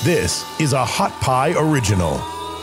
This is a Hot Pie Original.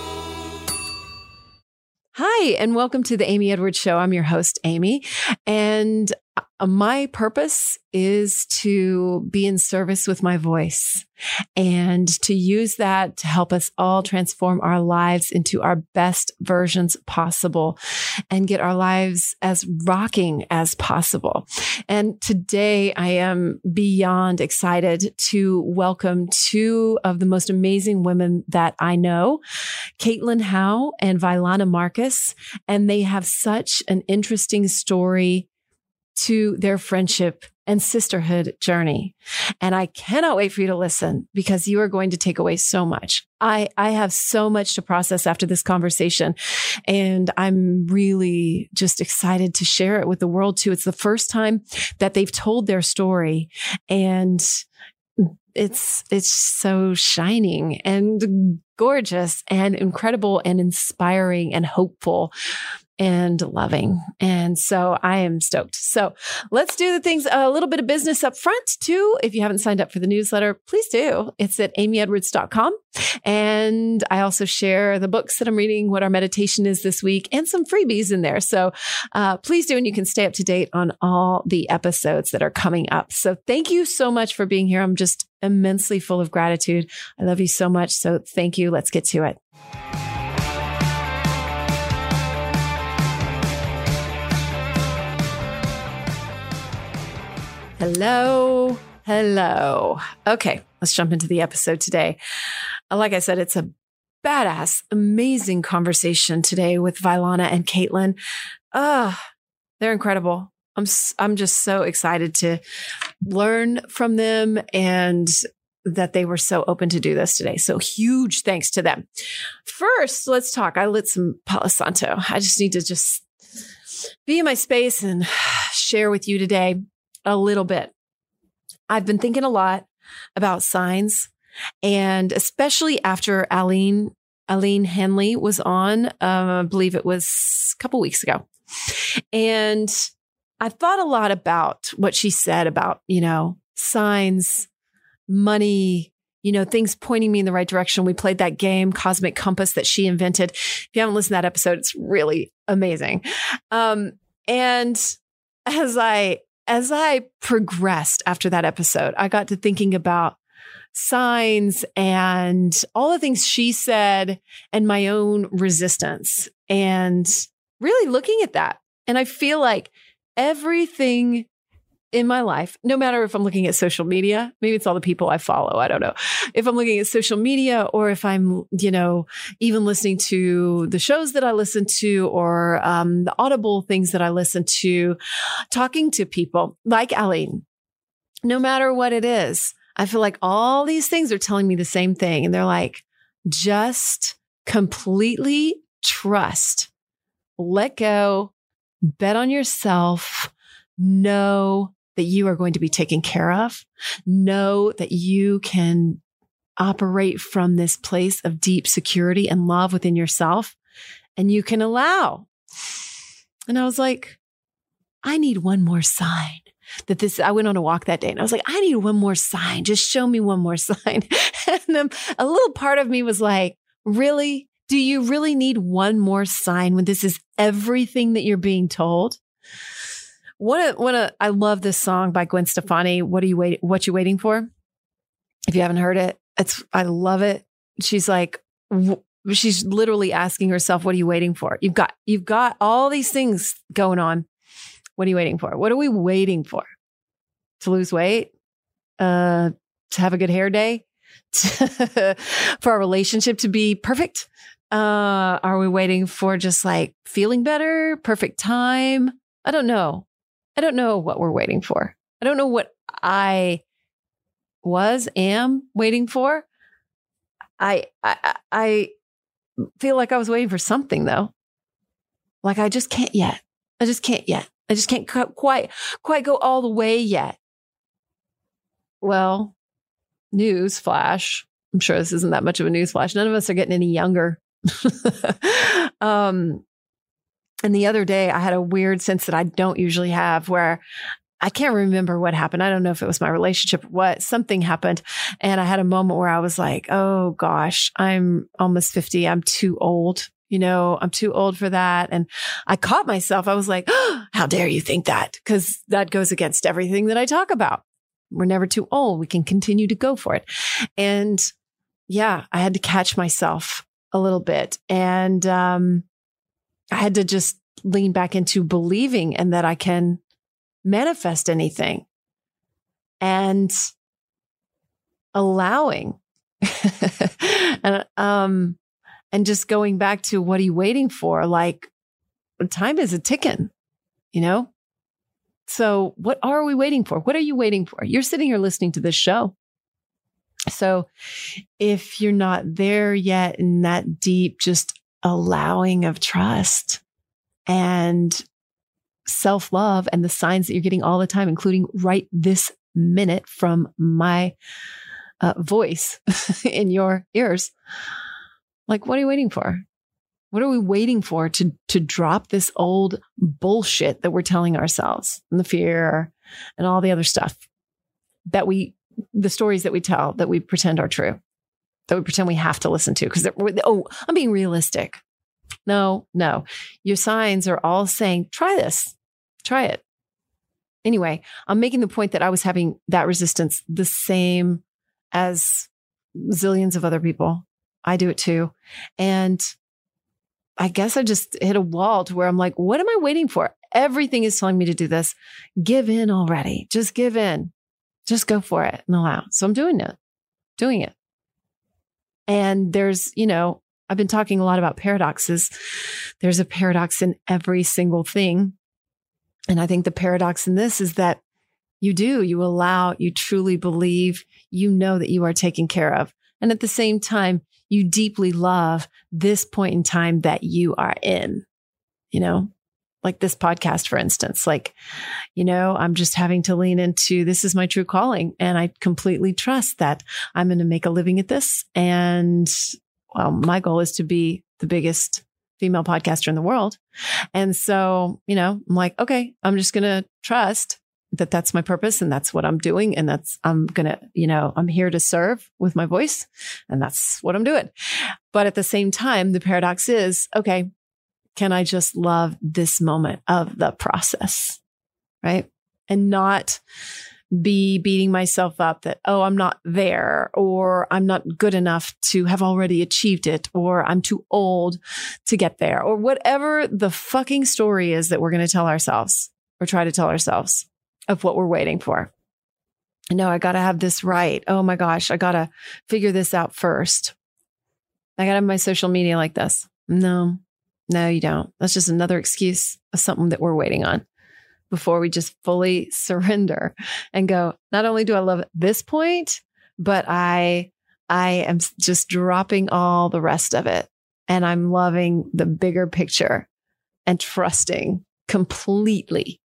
Hi, and welcome to the Amy Edwards Show. I'm your host, Amy, and my purpose is to be in service with my voice and to use that to help us all transform our lives into our best versions possible and get our lives as rocking as possible. And today I am beyond excited to welcome two of the most amazing women that I know, Caitlin Howe and Vylana Marcus. And they have such an interesting story to their friendship and sisterhood journey. And I cannot wait for you to listen because you are going to take away so much. I have so much to process after this conversation, and I'm really just excited to share it with the world too. It's the first time that they've told their story, and it's so shining and gorgeous and incredible and inspiring and hopeful and loving. And so I am stoked. So let's do the things, a little bit of business up front too. If you haven't signed up for the newsletter, please do. It's at amyedwards.com. And I also share the books that I'm reading, what our meditation is this week, and some freebies in there. So please do. And you can stay up to date on all the episodes that are coming up. So thank you so much for being here. I'm just immensely full of gratitude. I love you so much. So thank you. Let's get to it. Hello. Okay, let's jump into the episode today. Like I said, it's a badass, amazing conversation today with Vylana and Caitlin. They're incredible. I'm just so excited to learn from them and that they were so open to do this today. So huge thanks to them. First, let's talk. I lit some Palo Santo. I just need to just be in my space and share with you today a little bit. I've been thinking a lot about signs, and especially after Aline Henley was on, I believe it was a couple weeks ago. And I thought a lot about what she said about, signs, money, things pointing me in the right direction. We played that game, Cosmic Compass, that she invented. If you haven't listened to that episode, it's really amazing. And as I progressed after that episode, I got to thinking about signs and all the things she said and my own resistance and really looking at that. And I feel like everything in my life, no matter if I'm looking at social media, maybe it's all the people I follow, I don't know. If I'm looking at social media or if I'm, even listening to the shows that I listen to or the Audible things that I listen to, talking to people like Aline, no matter what it is, I feel like all these things are telling me the same thing. And they're like, just completely trust, let go, bet on yourself, know that you are going to be taken care of. Know that you can operate from this place of deep security and love within yourself, and you can allow. And I was like, I need one more sign that I went on a walk that day and I was like, I need one more sign. Just show me one more sign. And then a little part of me was like, really? Do you really need one more sign when this is everything that you're being told? I love this song by Gwen Stefani. What you waiting for? If you haven't heard it, I love it. She's like, she's literally asking herself, what are you waiting for? You've got all these things going on. What are you waiting for? What are we waiting for? To lose weight? To have a good hair day? For our relationship to be perfect? Are we waiting for just like feeling better? Perfect time? I don't know. I don't know what we're waiting for. I don't know what I am waiting for. I feel like I was waiting for something though. Like I just can't yet. I just can't quite go all the way yet. Well, news flash. I'm sure this isn't that much of a news flash. None of us are getting any younger. And the other day I had a weird sense that I don't usually have where I can't remember what happened. I don't know if it was my relationship or what. Something happened. And I had a moment where I was like, oh gosh, I'm almost 50. I'm too old. I'm too old for that. And I caught myself. I was like, oh, how dare you think that? Because that goes against everything that I talk about. We're never too old. We can continue to go for it. And yeah, I had to catch myself a little bit. And I had to just lean back into believing and that I can manifest anything and allowing and just going back to what are you waiting for? Like time is a ticking, So what are we waiting for? What are you waiting for? You're sitting here listening to this show. So if you're not there yet in that deep, just allowing of trust and self-love and the signs that you're getting all the time, including right this minute from my voice in your ears. Like, what are you waiting for? What are we waiting for to drop this old bullshit that we're telling ourselves and the fear and all the other stuff the stories that we tell that we pretend are true, that we pretend we have to listen to because I'm being realistic. No, your signs are all saying, try this. Try it. Anyway, I'm making the point that I was having that resistance the same as zillions of other people. I do it too. And I guess I just hit a wall to where I'm like, what am I waiting for? Everything is telling me to do this. Give in already. Just give in. Just go for it and allow. So I'm doing it. And there's, I've been talking a lot about paradoxes. There's a paradox in every single thing. And I think the paradox in this is that you allow, you truly believe, that you are taken care of. And at the same time, you deeply love this point in time that you are in, like this podcast, for instance, I'm just having to lean into, this is my true calling. And I completely trust that I'm going to make a living at this. And well, my goal is to be the biggest female podcaster in the world. And so, I'm like, okay, I'm just going to trust that that's my purpose and that's what I'm doing. And I'm going to, I'm here to serve with my voice and that's what I'm doing. But at the same time, the paradox is, okay, can I just love this moment of the process, right? And not be beating myself up that, oh, I'm not there, or I'm not good enough to have already achieved it, or I'm too old to get there, or whatever the fucking story is that we're going to tell ourselves or try to tell ourselves of what we're waiting for. No, I got to have this right. Oh my gosh, I got to figure this out first. I got to have my social media like this. No, you don't. That's just another excuse of something that we're waiting on before we just fully surrender and go, not only do I love this point, but I am just dropping all the rest of it. And I'm loving the bigger picture and trusting completely.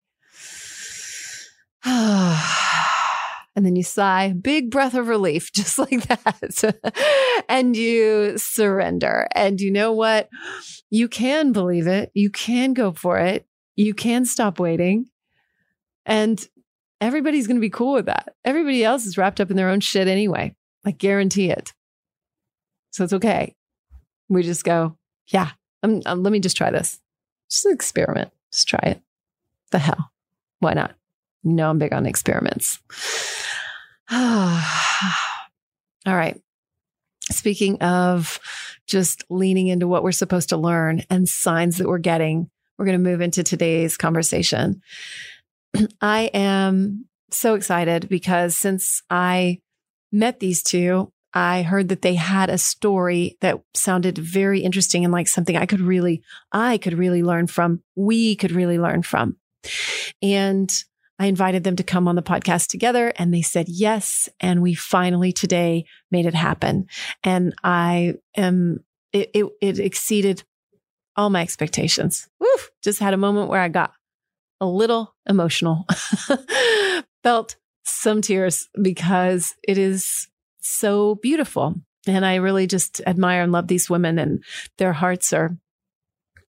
And then you sigh, big breath of relief, just like that. And you surrender. And you know what? You can believe it. You can go for it. You can stop waiting. And everybody's going to be cool with that. Everybody else is wrapped up in their own shit anyway. I guarantee it. So it's okay. We just go, yeah, let me just try this. Just an experiment. Just try it. The hell? Why not? I'm big on experiments. All right. Speaking of just leaning into what we're supposed to learn and signs that we're getting, we're going to move into today's conversation. I am so excited because since I met these two, I heard that they had a story that sounded very interesting and like something I could really learn from. We could really learn from. And I invited them to come on the podcast together and they said yes. And we finally today made it happen. And it exceeded all my expectations. Woo! Just had a moment where I got a little emotional, felt some tears because it is so beautiful. And I really just admire and love these women, and their hearts are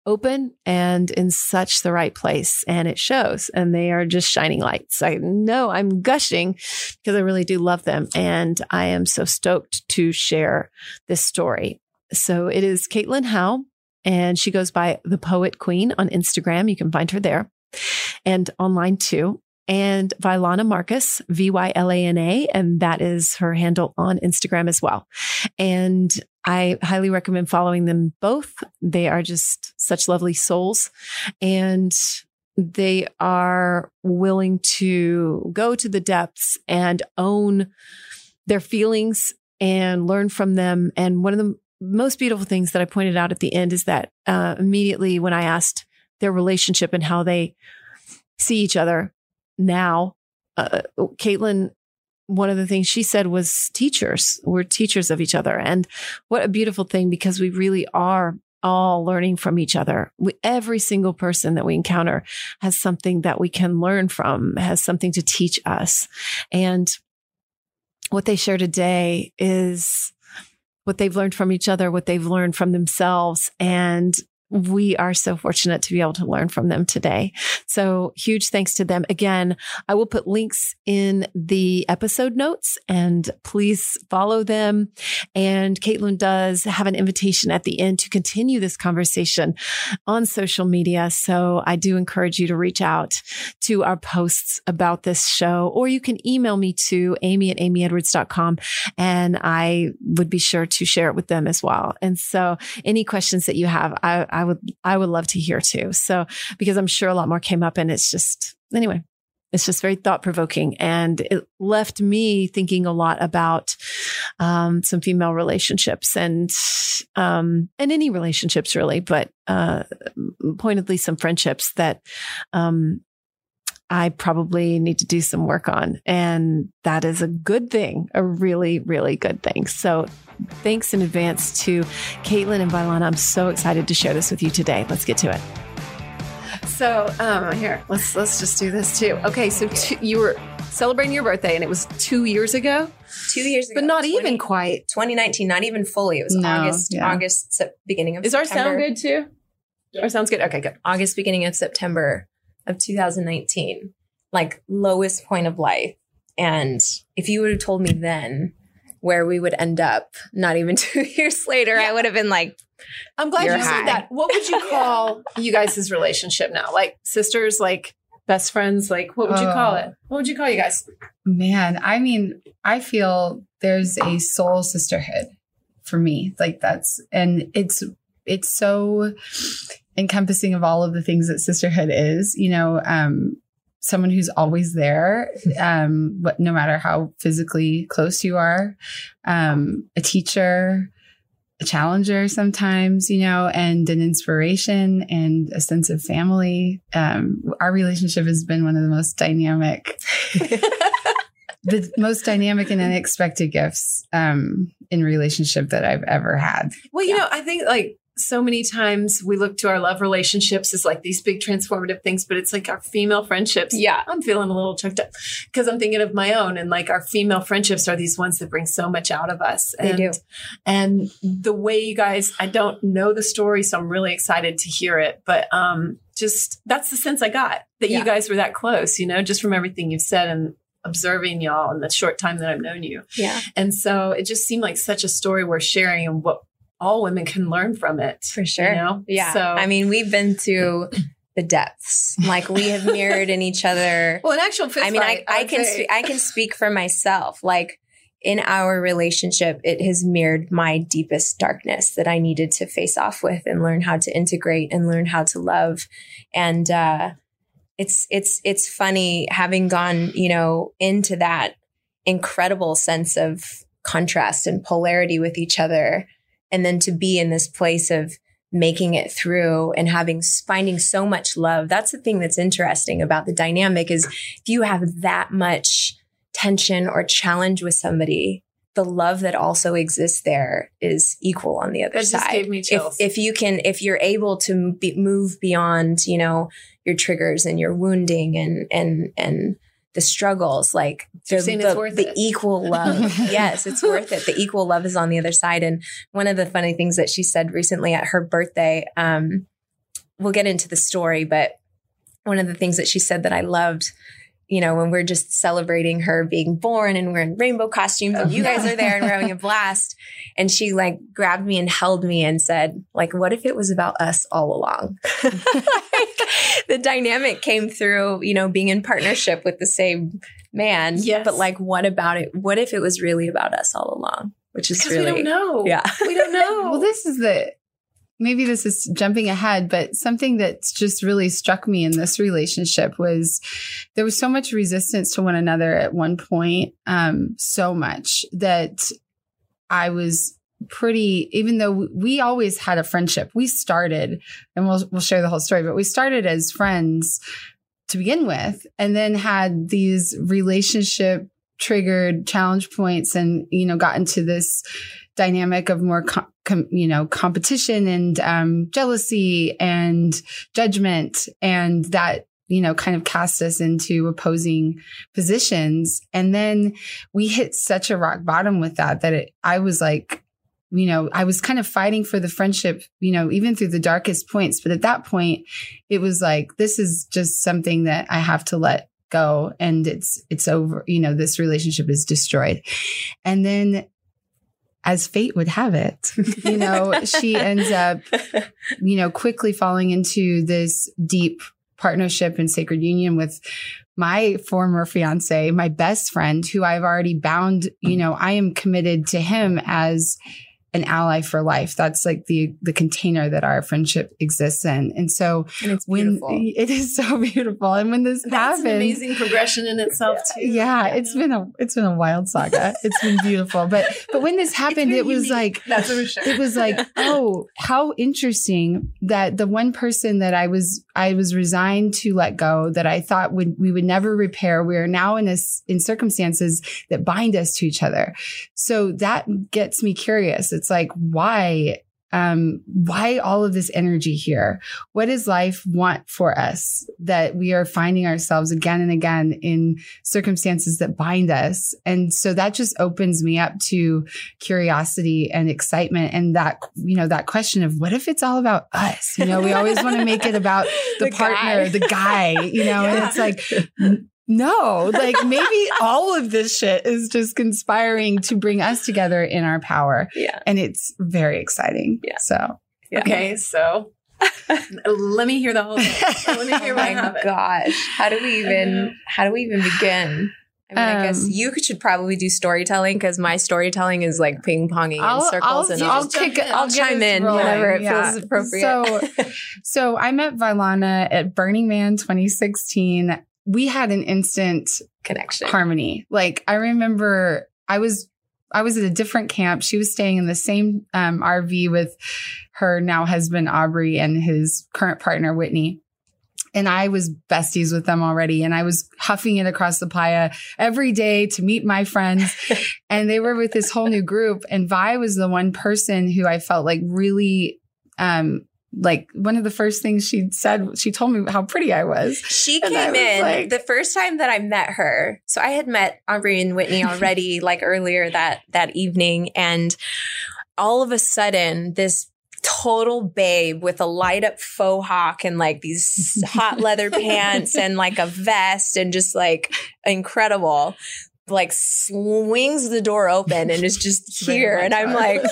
open and in such the right place, and it shows, and they are just shining lights. I know I'm gushing because I really do love them, and I am so stoked to share this story. So it is Caitlin Howe, and she goes by the Poet Queen on Instagram. You can find her there and online too. And Vylana Marcus, Vylana, and that is her handle on Instagram as well. And I highly recommend following them both. They are just such lovely souls, and they are willing to go to the depths and own their feelings and learn from them. And one of the most beautiful things that I pointed out at the end is that immediately when I asked their relationship and how they see each other now, Caitlin, one of the things she said was teachers. We're teachers of each other. And what a beautiful thing, because we really are all learning from each other. Every single person that we encounter has something that we can learn from, has something to teach us. And what they share today is what they've learned from each other, what they've learned from themselves. And we are so fortunate to be able to learn from them today. So huge thanks to them. Again, I will put links in the episode notes, and please follow them. And Caitlin does have an invitation at the end to continue this conversation on social media. So I do encourage you to reach out to our posts about this show, or you can email me to amy@amyedwards.com, and I would be sure to share it with them as well. And so any questions that you have, I would love to hear too. So, because I'm sure a lot more came up, and it's just very thought provoking, and it left me thinking a lot about some female relationships and any relationships really, but pointedly some friendships that I probably need to do some work on, and that is a good thing, a really, really good thing. So thanks in advance to Caitlin and Vylana. I'm so excited to share this with you today. Let's get to it. So here, let's just do this too. Okay, so you were celebrating your birthday, and it was 2 years ago? 2 years ago. But not even quite. 2019, not even fully. It was August, beginning of September. Is our sound good too? Our sound's good? Okay, good. August, beginning of September of 2019. Like lowest point of life. And if you would have told me then where we would end up, not even 2 years later, I would have been like, I'm glad you said that. What would you call you guys' relationship now? Like sisters, like best friends? Like what would you call it? What would you call you guys? Man, I mean, I feel there's a soul sisterhood for me. Like and it's so encompassing of all of the things that sisterhood is, someone who's always there, but no matter how physically close you are, a teacher, a challenger sometimes, and an inspiration and a sense of family. Our relationship has been one of the most dynamic, and unexpected gifts in relationship that I've ever had. Well, I think like so many times we look to our love relationships as like these big transformative things, but it's like our female friendships. Yeah. I'm feeling a little choked up because I'm thinking of my own, and like our female friendships are these ones that bring so much out of us. They do. And the way you guys, I don't know the story, so I'm really excited to hear it, but just that's the sense I got that you guys were that close, just from everything you've said and observing y'all in the short time that I've known you. Yeah. And so it just seemed like such a story worth sharing, and what all women can learn from it. For sure. Yeah. So, I mean, we've been to the depths. Like we have mirrored in each other. Well, in actual fist fight, I can speak for myself. Like in our relationship, it has mirrored my deepest darkness that I needed to face off with and learn how to integrate and learn how to love. And it's funny having gone, into that incredible sense of contrast and polarity with each other. And then to be in this place of making it through and finding so much love. That's the thing that's interesting about the dynamic is if you have that much tension or challenge with somebody, the love that also exists there is equal on the other side. That just gave me chills. If you're able to move beyond, your triggers and your wounding and the struggles, like the equal love. Yes, it's worth it. The equal love is on the other side. And one of the funny things that she said recently at her birthday, we'll get into the story, but one of the things that she said that I loved, you know, when we're just celebrating her being born and we're in rainbow costumes and you guys are there and we're having a blast. And she like grabbed me and held me and said, like, what if it was about us all along? Like, the dynamic came through, you know, being in partnership with the same man. Yes. But like, what about it? What if it was really about us all along? Which is really, we don't know. Yeah. We don't know. Well, maybe this is jumping ahead, but something that's just really struck me in this relationship was there was so much resistance to one another at one point. So much that I was even though we always had a friendship, we started, and we'll share the whole story, but we started as friends to begin with, and then had these relationship triggered challenge points and, you know, got into this dynamic of more, competition and jealousy and judgment. And that, you know, kind of cast us into opposing positions. And then we hit such a rock bottom with that I was like, you know, I was kind of fighting for the friendship, you know, even through the darkest points. But at that point, it was like, this is just something that I have to let go, and it's over. You know, this relationship is destroyed. And then, as fate would have it, you know, she ends up, you know, quickly falling into this deep partnership and sacred union with my former fiance, my best friend, who I've already bound. You know, I am committed to him as an ally for life. That's like the container that our friendship exists in. And so it's beautiful. It is so beautiful. And when this happened, an amazing progression in itself too. Yeah, it's been a wild saga. It's been beautiful. But when this happened, it was like, that's for sure. It was like, oh, how interesting that the one person that I was resigned to let go, that I thought we would never repair, we are now in circumstances that bind us to each other. So that gets me curious. It's like, why all of this energy here? What does life want for us that we are finding ourselves again and again in circumstances that bind us? And so that just opens me up to curiosity and excitement. And that, you know, that question of what if it's all about us? You know, we always want to make it about the partner, the guy, you know, and it's like, no, like maybe all of this shit is just conspiring to bring us together in our power. Yeah. And it's very exciting. Yeah. So, yeah. Okay. So let me hear the whole thing. Let me hear what happened. Gosh. How do we even begin? I mean, I guess you should probably do storytelling, because my storytelling is like ping-ponging in circles. I'll chime in whenever it feels appropriate. So I met Vailana at Burning Man 2016. We had an instant connection, harmony. Like, I remember I was at a different camp. She was staying in the same RV with her now husband, Aubrey, and his current partner, Whitney. And I was besties with them already. And I was huffing it across the playa every day to meet my friends. And they were with this whole new group. And Vi was the one person who I felt like really, like, one of the first things she said, she told me how pretty I was. She came in like, the first time that I met her. So I had met Aubrey and Whitney already, like earlier that evening. And all of a sudden, this total babe with a light up faux hawk and like these hot leather pants and like a vest and just like incredible, like swings the door open and is just here. And I'm like,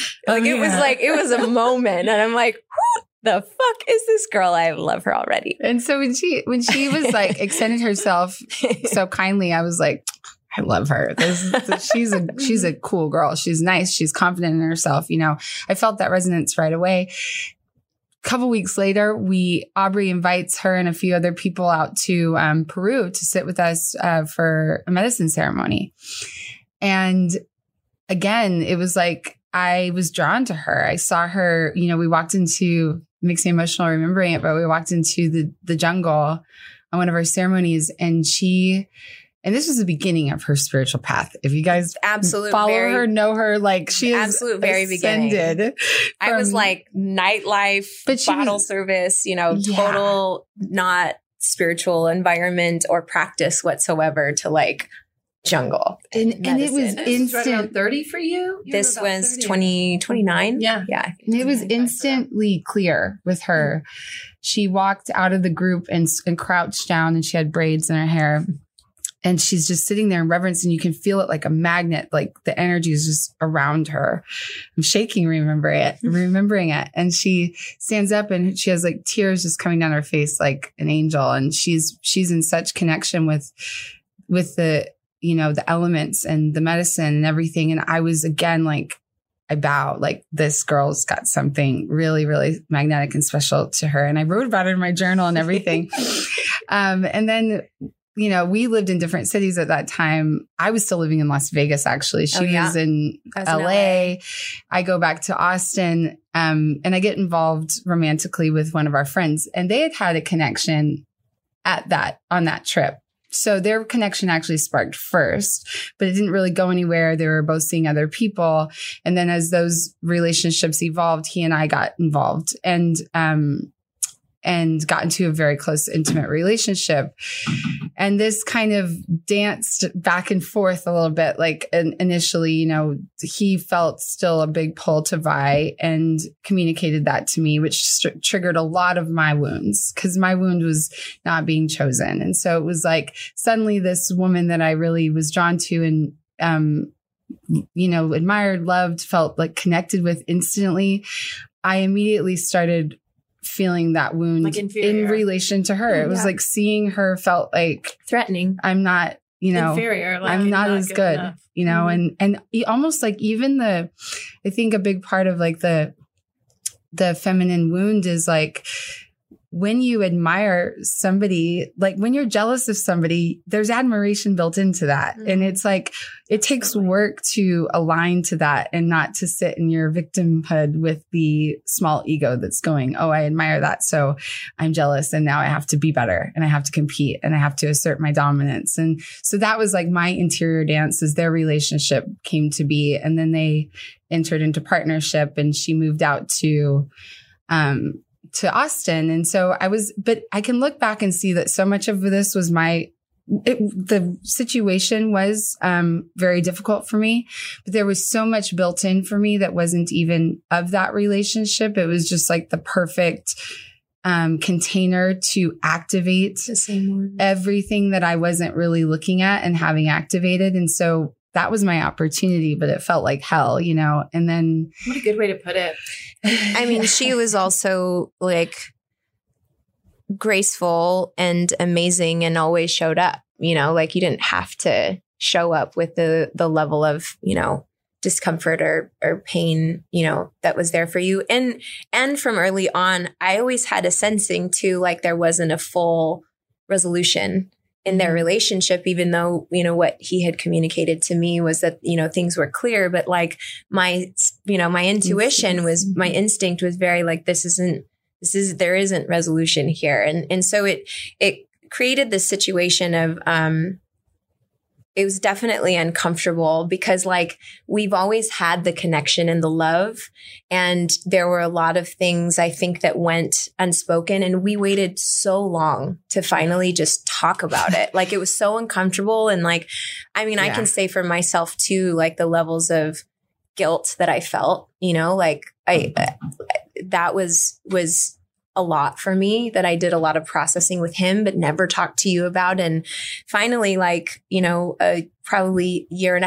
it was a moment. And I'm like, who the fuck is this girl? I love her already. And so when she was like extended herself so kindly, I was like, I love her. She's a cool girl. She's nice. She's confident in herself. You know, I felt that resonance right away. A couple weeks later, Aubrey invites her and a few other people out to Peru to sit with us for a medicine ceremony. And again, it was like I was drawn to her. I saw her, you know, we walked into, makes me emotional remembering it, but we walked into the jungle on one of our ceremonies, and this was the beginning of her spiritual path. If you guys follow her, know her, like she is very beginning. I was like nightlife, bottle service, you know, total not spiritual environment or practice whatsoever, to like jungle. And it was medicine. instant. Right around 30 for you? You This were about was 30. 2029. Yeah. Yeah. And it was 25 for that. instantly clear with her. She walked out of the group and crouched down, and she had braids in her hair. And she's just sitting there in reverence, and you can feel it like a magnet. Like the energy is just around her. I'm shaking, remembering it. And she stands up, and she has like tears just coming down her face, like an angel. And she's in such connection with the, you know, the elements and the medicine and everything. And I was again, like, I bow, like, this girl's got something really, really magnetic and special to her. And I wrote about it in my journal and everything. And then, you know, we lived in different cities at that time. I was still living in Las Vegas, actually. She was in I was in LA. I go back to Austin, and I get involved romantically with one of our friends. And they had a connection on that trip. So their connection actually sparked first, but it didn't really go anywhere. They were both seeing other people. And then as those relationships evolved, he and I got involved and got into a very close, intimate relationship. And this kind of danced back and forth a little bit. Like initially, you know, he felt still a big pull to Vi and communicated that to me, which triggered a lot of my wounds, because my wound was not being chosen. And so it was like suddenly this woman that I really was drawn to and, you know, admired, loved, felt like connected with instantly. I immediately started feeling that wound Like inferior. in relation to her. It was like seeing her felt like Threatening. I'm not, you know, inferior. Like, I'm you're not as good, enough. you know, and almost like even I think a big part of like the feminine wound is like when you admire somebody, like when you're jealous of somebody, there's admiration built into that. And it's like, it takes work to align to that and not to sit in your victimhood with the small ego that's going, oh, I admire that. So I'm jealous. And now I have to be better and I have to compete and I have to assert my dominance. And so that was like my interior dance as their relationship came to be. And then they entered into partnership and she moved out to Austin. And so but I can look back and see that so much of this was the situation was very difficult for me, but there was so much built in for me that wasn't even of that relationship. It was just like the perfect container to activate The same one. everything that I wasn't really looking at and having activated. And so that was my opportunity, but it felt like hell, you know? And then What a good way to put it. I mean, she was also like graceful and amazing and always showed up, you know, like you didn't have to show up with the level of, you know, discomfort or pain, you know, that was there for you. And from early on, I always had a sensing too, like there wasn't a full resolution in their relationship, even though, you know, what he had communicated to me was that, you know, things were clear, but like my intuition was, my instinct was very like, there isn't resolution here. And so it created this situation of, it was definitely uncomfortable because like we've always had the connection and the love. And there were a lot of things I think that went unspoken and we waited so long to finally just talk about it. Like it was so uncomfortable. And like, I mean, I can say for myself too, like the levels of guilt that I felt, you know, like that was a lot for me that I did a lot of processing with him, but never talked to you about. And finally, like, you know, probably a year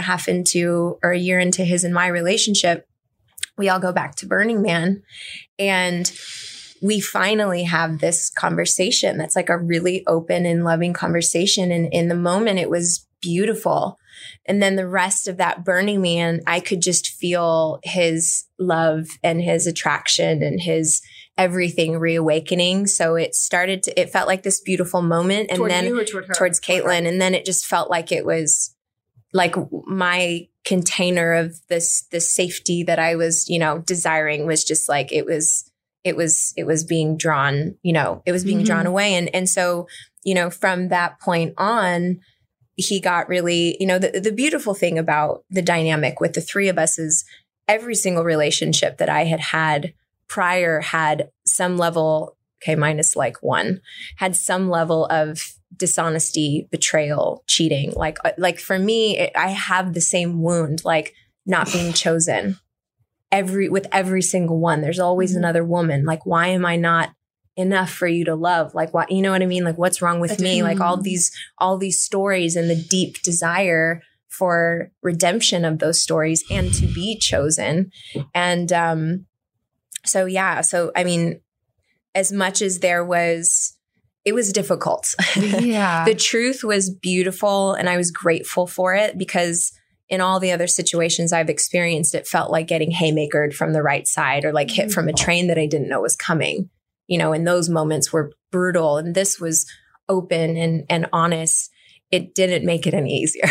into his and my relationship, we all go back to Burning Man and we finally have this conversation that's like a really open and loving conversation. And in the moment, it was beautiful. And then the rest of that Burning Man, I could just feel his love and his attraction and his everything reawakening. So it felt like this beautiful moment. And Toward then you or toward her? towards Caitlin. And then it just felt like it was like my container of this safety that I was, you know, desiring was just like, it was being drawn, you know, it was being drawn away. And so, you know, from that point on, he got really, you know, the beautiful thing about the dynamic with the three of us is every single relationship that I had prior had some level, okay, minus like one, had some level of dishonesty, betrayal, cheating. Like for me, I have the same wound, like not being chosen with every single one. There's always another woman. Like, why am I not enough for you to love? Like, what, you know what I mean? Like, what's wrong with me? Like all these stories and the deep desire for redemption of those stories and to be chosen. And, so, I mean, as much as it was difficult. Yeah. The truth was beautiful and I was grateful for it, because in all the other situations I've experienced, it felt like getting haymakered from the right side or like hit from a train that I didn't know was coming. You know, and those moments were brutal, and this was open and honest. It didn't make it any easier.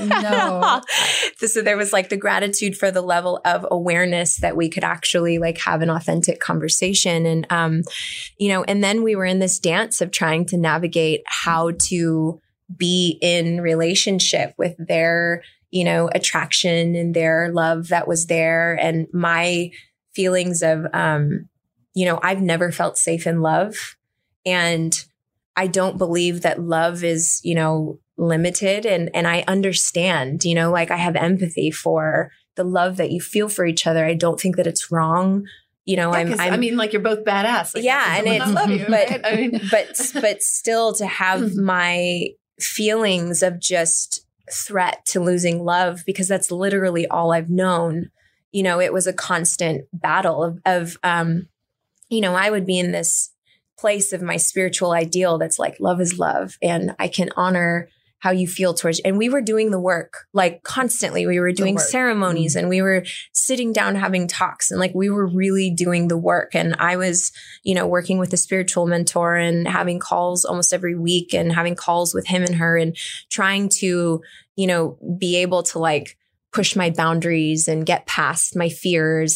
No. So there was like the gratitude for the level of awareness that we could actually like have an authentic conversation. And, you know, and then we were in this dance of trying to navigate how to be in relationship with their, you know, attraction and their love that was there. And my feelings of, you know, I've never felt safe in love. And I don't believe that love is, you know, limited. And I understand, you know, like I have empathy for the love that you feel for each other. I don't think that it's wrong. You know, I mean, like you're both badass. Like, yeah. And I love you. But, right? I mean, but still to have my feelings of just threat to losing love, because that's literally all I've known. You know, it was a constant battle of you know, I would be in this place of my spiritual ideal that's like, love is love. And I can honor how you feel towards, and we were doing the work like constantly. We were doing ceremonies and we were sitting down having talks, and like we were really doing the work. And I was, you know, working with a spiritual mentor and having calls almost every week and having calls with him and her and trying to, you know, be able to like push my boundaries and get past my fears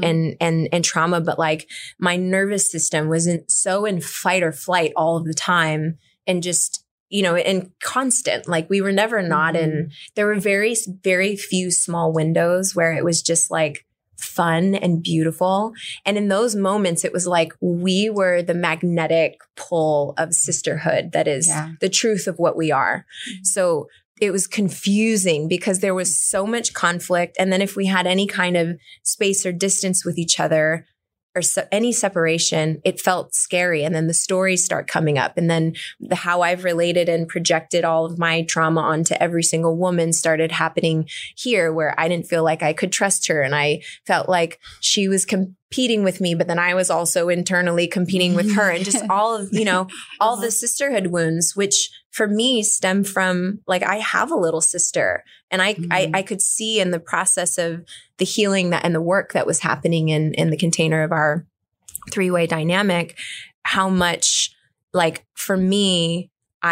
and trauma. But like my nervous system wasn't so in fight or flight all of the time, and just, you know, and constant, like we were never not in, there were very, very few small windows where it was just like fun and beautiful. And in those moments, it was like we were the magnetic pull of sisterhood. That is the truth of what we are. So it was confusing because there was so much conflict. And then if we had any kind of space or distance with each other, or any separation, it felt scary. And then the stories start coming up. And then how I've related and projected all of my trauma onto every single woman started happening here, where I didn't feel like I could trust her. And I felt like she was competing with me, but then I was also internally competing with her, and just all of, you know, all the sisterhood wounds, which for me stem from like, I have a little sister, and I could see in the process of the healing that and the work that was happening in the container of our three-way dynamic, how much like for me,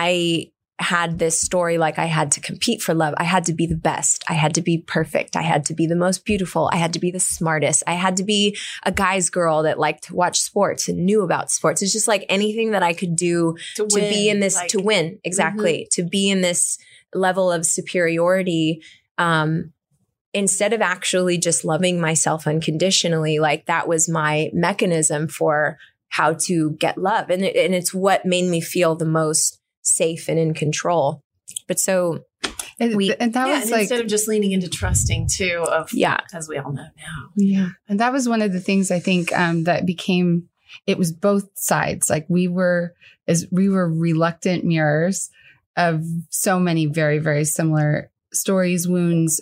I had this story, like I had to compete for love. I had to be the best. I had to be perfect. I had to be the most beautiful. I had to be the smartest. I had to be a guy's girl that liked to watch sports and knew about sports. It's just like anything that I could do to be in this, like, to win. Exactly. To be in this level of superiority. Instead of actually just loving myself unconditionally, like that was my mechanism for how to get love. And it's what made me feel the most safe and in control. But so that was like, instead of just leaning into trusting too, as we all know now. Yeah. And that was one of the things I think that became, it was both sides. Like we were reluctant mirrors of so many very, very similar stories, wounds,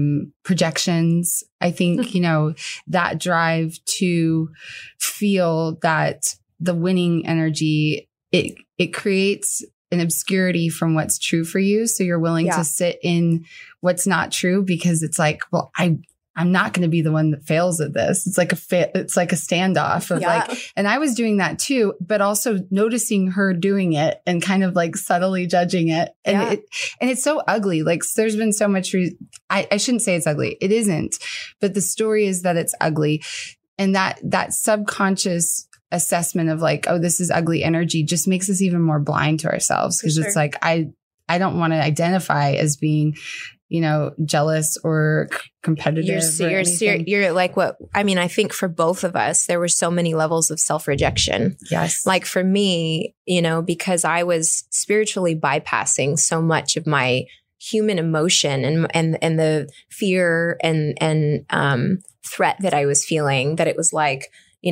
projections. I think, you know, that drive to feel that the winning energy, it creates an obscurity from what's true for you. So you're willing to sit in what's not true, because it's like, well, I'm not going to be the one that fails at this. It's like it's like a standoff of like, and I was doing that too, but also noticing her doing it and kind of like subtly judging it. And it's so ugly. Like there's been so much, I shouldn't say it's ugly. It isn't, but the story is that it's ugly. And that subconscious assessment of like, oh, this is ugly energy just makes us even more blind to ourselves. Cause it's like, I don't want to identify as being jealous or competitive. You're like what, I mean, I think for both of us, there were so many levels of self-rejection. Yes. Like for me, because I was spiritually bypassing so much of my human emotion and the fear and threat that I was feeling, that it was like,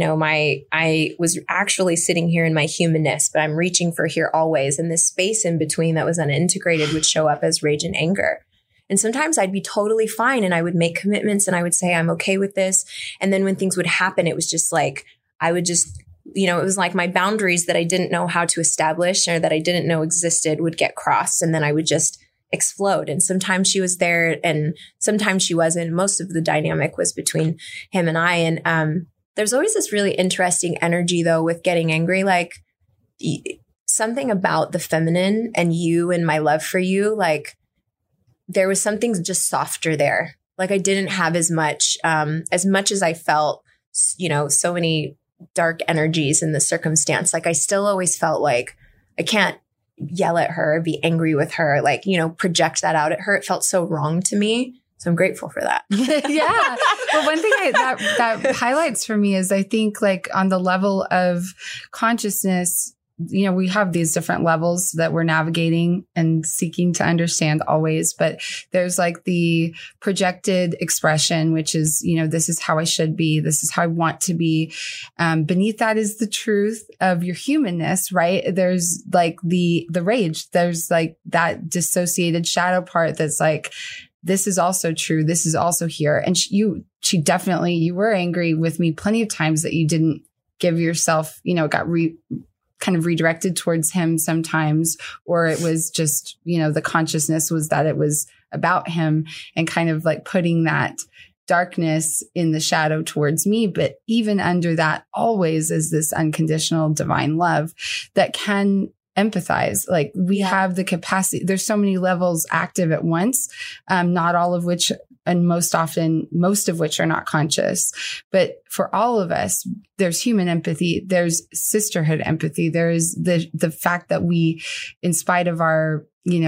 I was actually sitting here in my humanness, but I'm reaching for here always. And this space in between that was unintegrated would show up as rage and anger. And sometimes I'd be totally fine and I would make commitments and I would say, I'm okay with this. And then when things would happen, it was just like, I would just, it was like my boundaries that I didn't know how to establish or that I didn't know existed would get crossed. And then I would just explode. And sometimes she was there and sometimes she wasn't. Most of the dynamic was between him and I. And there's always this really interesting energy though with getting angry, like something about the feminine and you and my love for you, like there was something just softer there. Like I didn't have as much as I felt, so many dark energies in the circumstance. Like I still always felt like I can't yell at her, be angry with her, like, project that out at her. It felt so wrong to me. So I'm grateful for that. Yeah. Well, one thing that highlights for me is I think like on the level of consciousness, we have these different levels that we're navigating and seeking to understand always, but there's like the projected expression, which is, this is how I should be. This is how I want to be. Beneath that is the truth of your humanness, right? There's like the rage. There's like that dissociated shadow part that's like, this is also true. This is also here. And you were angry with me plenty of times that you didn't give yourself, got kind of redirected towards him sometimes, or it was just, the consciousness was that it was about him and kind of like putting that darkness in the shadow towards me. But even under that always is this unconditional divine love that can empathize. Like we have the capacity. There's so many levels active at once, not all of which, and most of which are not conscious. But for all of us, there's human empathy. There's sisterhood empathy. There is the fact that we, in spite of our,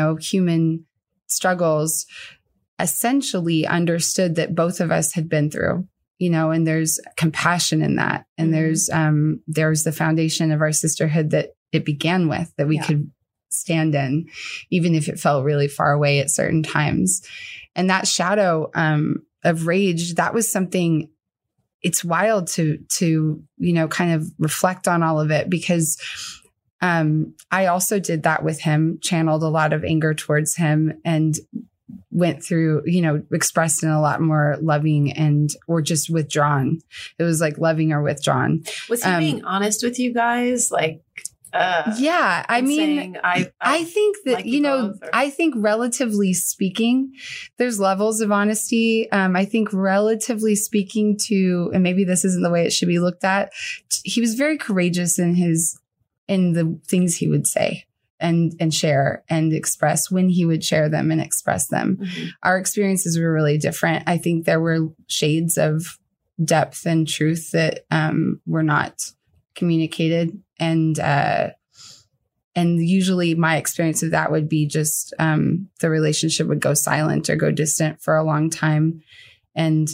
human struggles, essentially understood that both of us had been through. And there's compassion in that. And there's the foundation of our sisterhood that it began with, that we could stand in, even if it felt really far away at certain times. And that shadow of rage, that was something, it's wild to kind of reflect on all of it, because I also did that with him, channeled a lot of anger towards him and went through, expressed in a lot more loving or just withdrawn. It was like loving or withdrawn. Was he being honest with you guys? Like, I mean, I think that, like I think relatively speaking, there's levels of honesty. I think relatively speaking and maybe this isn't the way it should be looked at. He was very courageous in the things he would say and share and express when he would share them and express them. Mm-hmm. Our experiences were really different. I think there were shades of depth and truth that were not communicated. And usually my experience of that would be just the relationship would go silent or go distant for a long time. And,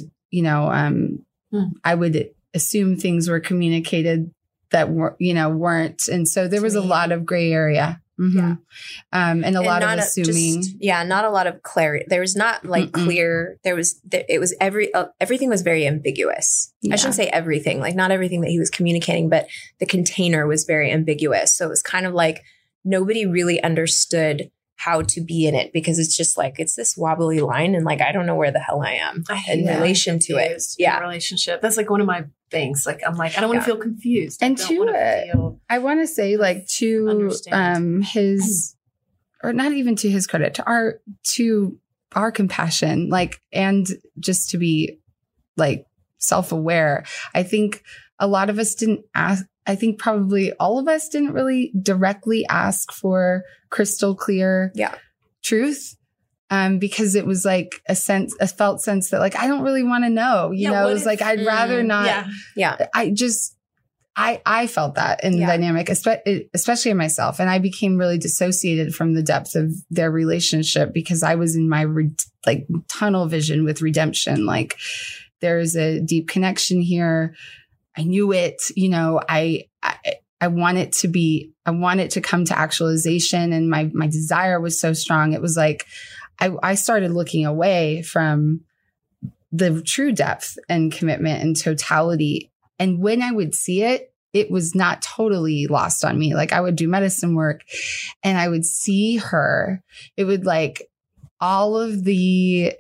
I would assume things were communicated that weren't. And so there was a lot of gray area. Mm-hmm. Yeah. And a lot of assuming. Not a lot of clarity. There was not like clear, everything was very ambiguous. Yeah. I shouldn't say everything, like not everything that he was communicating, but the container was very ambiguous. So it was kind of like nobody really understood how to be in it, because it's just like, it's this wobbly line. And like, I don't know where the hell I am in relation to it. Yeah. Relationship. That's like one of my things. Like, I'm like, I don't want to feel confused. And I want to say like to his, or not even to his credit, to our compassion, like, and just to be like self-aware. I think a lot of us didn't ask. I think probably all of us didn't really directly ask for crystal clear truth. Because it was like a felt sense that like, I don't really want to know, it was like, I'd rather not. Yeah. I felt that in the dynamic, especially in myself. And I became really dissociated from the depth of their relationship because I was in my like tunnel vision with redemption. Like there's a deep connection here. I knew it, you know, I want it to come to actualization. And my desire was so strong. It was like, I started looking away from the true depth and commitment and totality. And when I would see it, it was not totally lost on me. Like I would do medicine work and I would see her. It would like all of the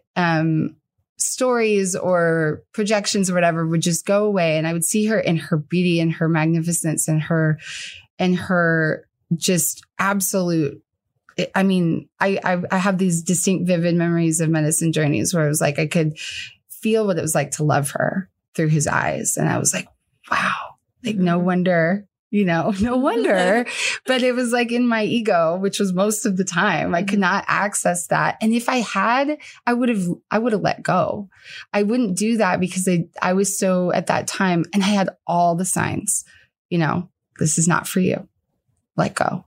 stories or projections or whatever would just go away. And I would see her in her beauty and her magnificence and her just absolute. I mean, I have these distinct, vivid memories of medicine journeys where it was like, I could feel what it was like to love her through his eyes. And I was like, wow, like no wonder, you know, no wonder. But it was like in my ego, which was most of the time, I could not access that. And if I had, I would have let go. I wouldn't do that because I was so at that time and I had all the signs, you know, this is not for you. Let go.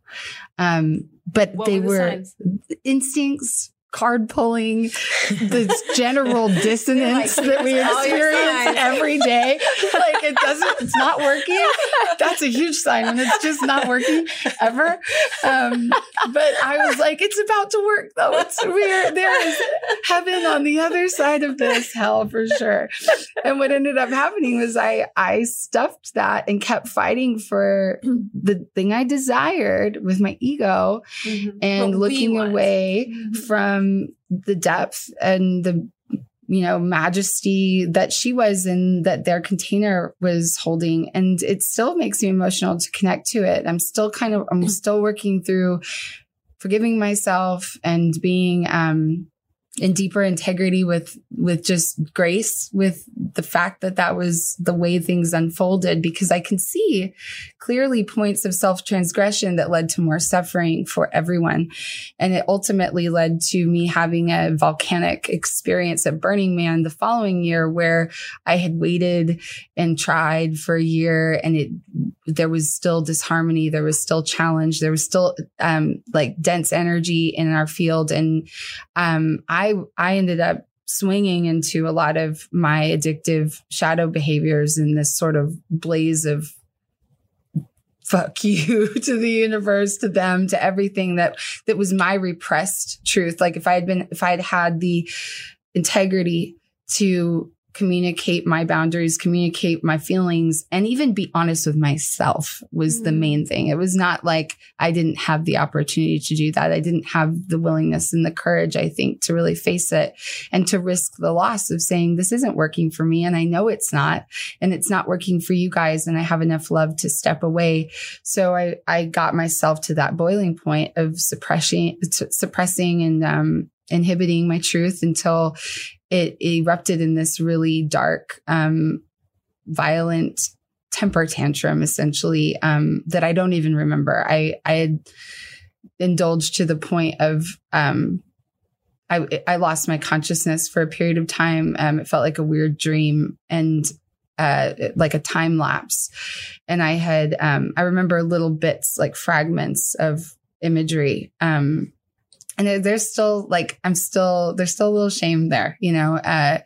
But what they were instincts, card pulling, the general dissonance that we experience every day. Like it's not working. That's a huge sign when it's just not working ever. But I was like, it's about to work though. There is heaven on the other side of this, hell for sure. And what ended up happening was I stuffed that and kept fighting for the thing I desired with my ego and looking away from the depth and the, you know, majesty that she was and that their container was holding. And it still makes me emotional to connect to it. I'm still working through forgiving myself and being, in deeper integrity with just grace, with the fact that was the way things unfolded, because I can see clearly points of self-transgression that led to more suffering for everyone. And it ultimately led to me having a volcanic experience at Burning Man the following year where I had waited and tried for a year and there was still disharmony. There was still challenge. There was still, like dense energy in our field. And, I ended up swinging into a lot of my addictive shadow behaviors in this sort of blaze of fuck you to the universe, to them, to everything that was my repressed truth. Like if I had had the integrity to communicate my boundaries, communicate my feelings, and even be honest with myself was the main thing. It was not like I didn't have the opportunity to do that. I didn't have the willingness and the courage, I think, to really face it and to risk the loss of saying, this isn't working for me. And I know it's not, and it's not working for you guys. And I have enough love to step away. So I got myself to that boiling point of suppressing and, inhibiting my truth until it erupted in this really dark, violent temper tantrum, essentially, that I don't even remember. I had indulged to the point of, I lost my consciousness for a period of time. It felt like a weird dream and, like a time lapse. And I had, I remember little bits, like fragments of imagery, and there's still like, there's still a little shame there, you know,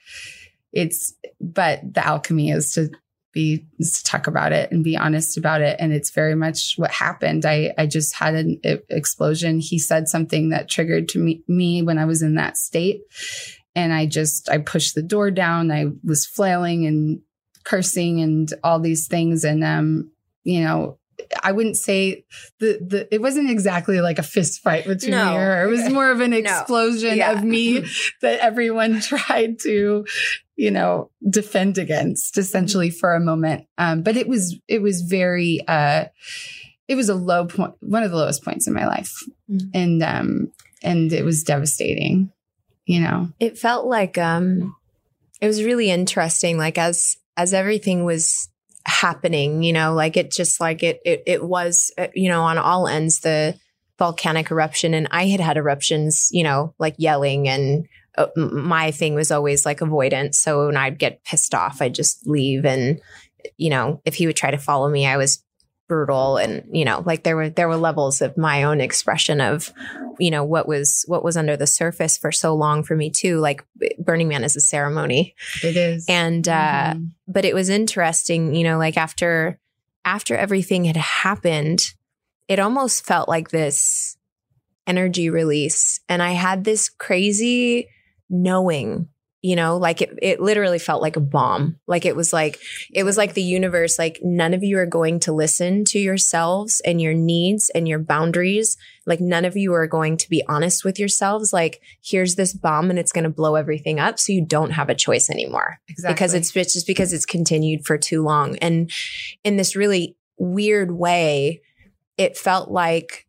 but the alchemy is to talk about it and be honest about it. And it's very much what happened. I just had an explosion. He said something that triggered to me when I was in that state. And I pushed the door down. I was flailing and cursing and all these things. And, you know, I wouldn't say it wasn't exactly like a fist fight between me or her. It was more of an explosion of me that everyone tried to, you know, defend against essentially for a moment. But it was very, it was a low point, one of the lowest points in my life. And it was devastating, you know. It felt like, it was really interesting. Like as everything was happening, you know, like it just like it was, you know, on all ends, the volcanic eruption. And I had eruptions, you know, like yelling, and my thing was always like avoidance. So when I'd get pissed off, I'd just leave. And you know, if he would try to follow me, I was brutal. And, you know, like there were levels of my own expression of, you know, what was under the surface for so long for me too. Like Burning Man is a ceremony. It is. And, but it was interesting, you know, like after everything had happened, it almost felt like this energy release. And I had this crazy knowing, you know, like it literally felt like a bomb. Like it was like the universe, like none of you are going to listen to yourselves and your needs and your boundaries. Like none of you are going to be honest with yourselves. Like here's this bomb and it's going to blow everything up. So you don't have a choice anymore. Exactly. Because it's just because it's continued for too long. And in this really weird way, it felt like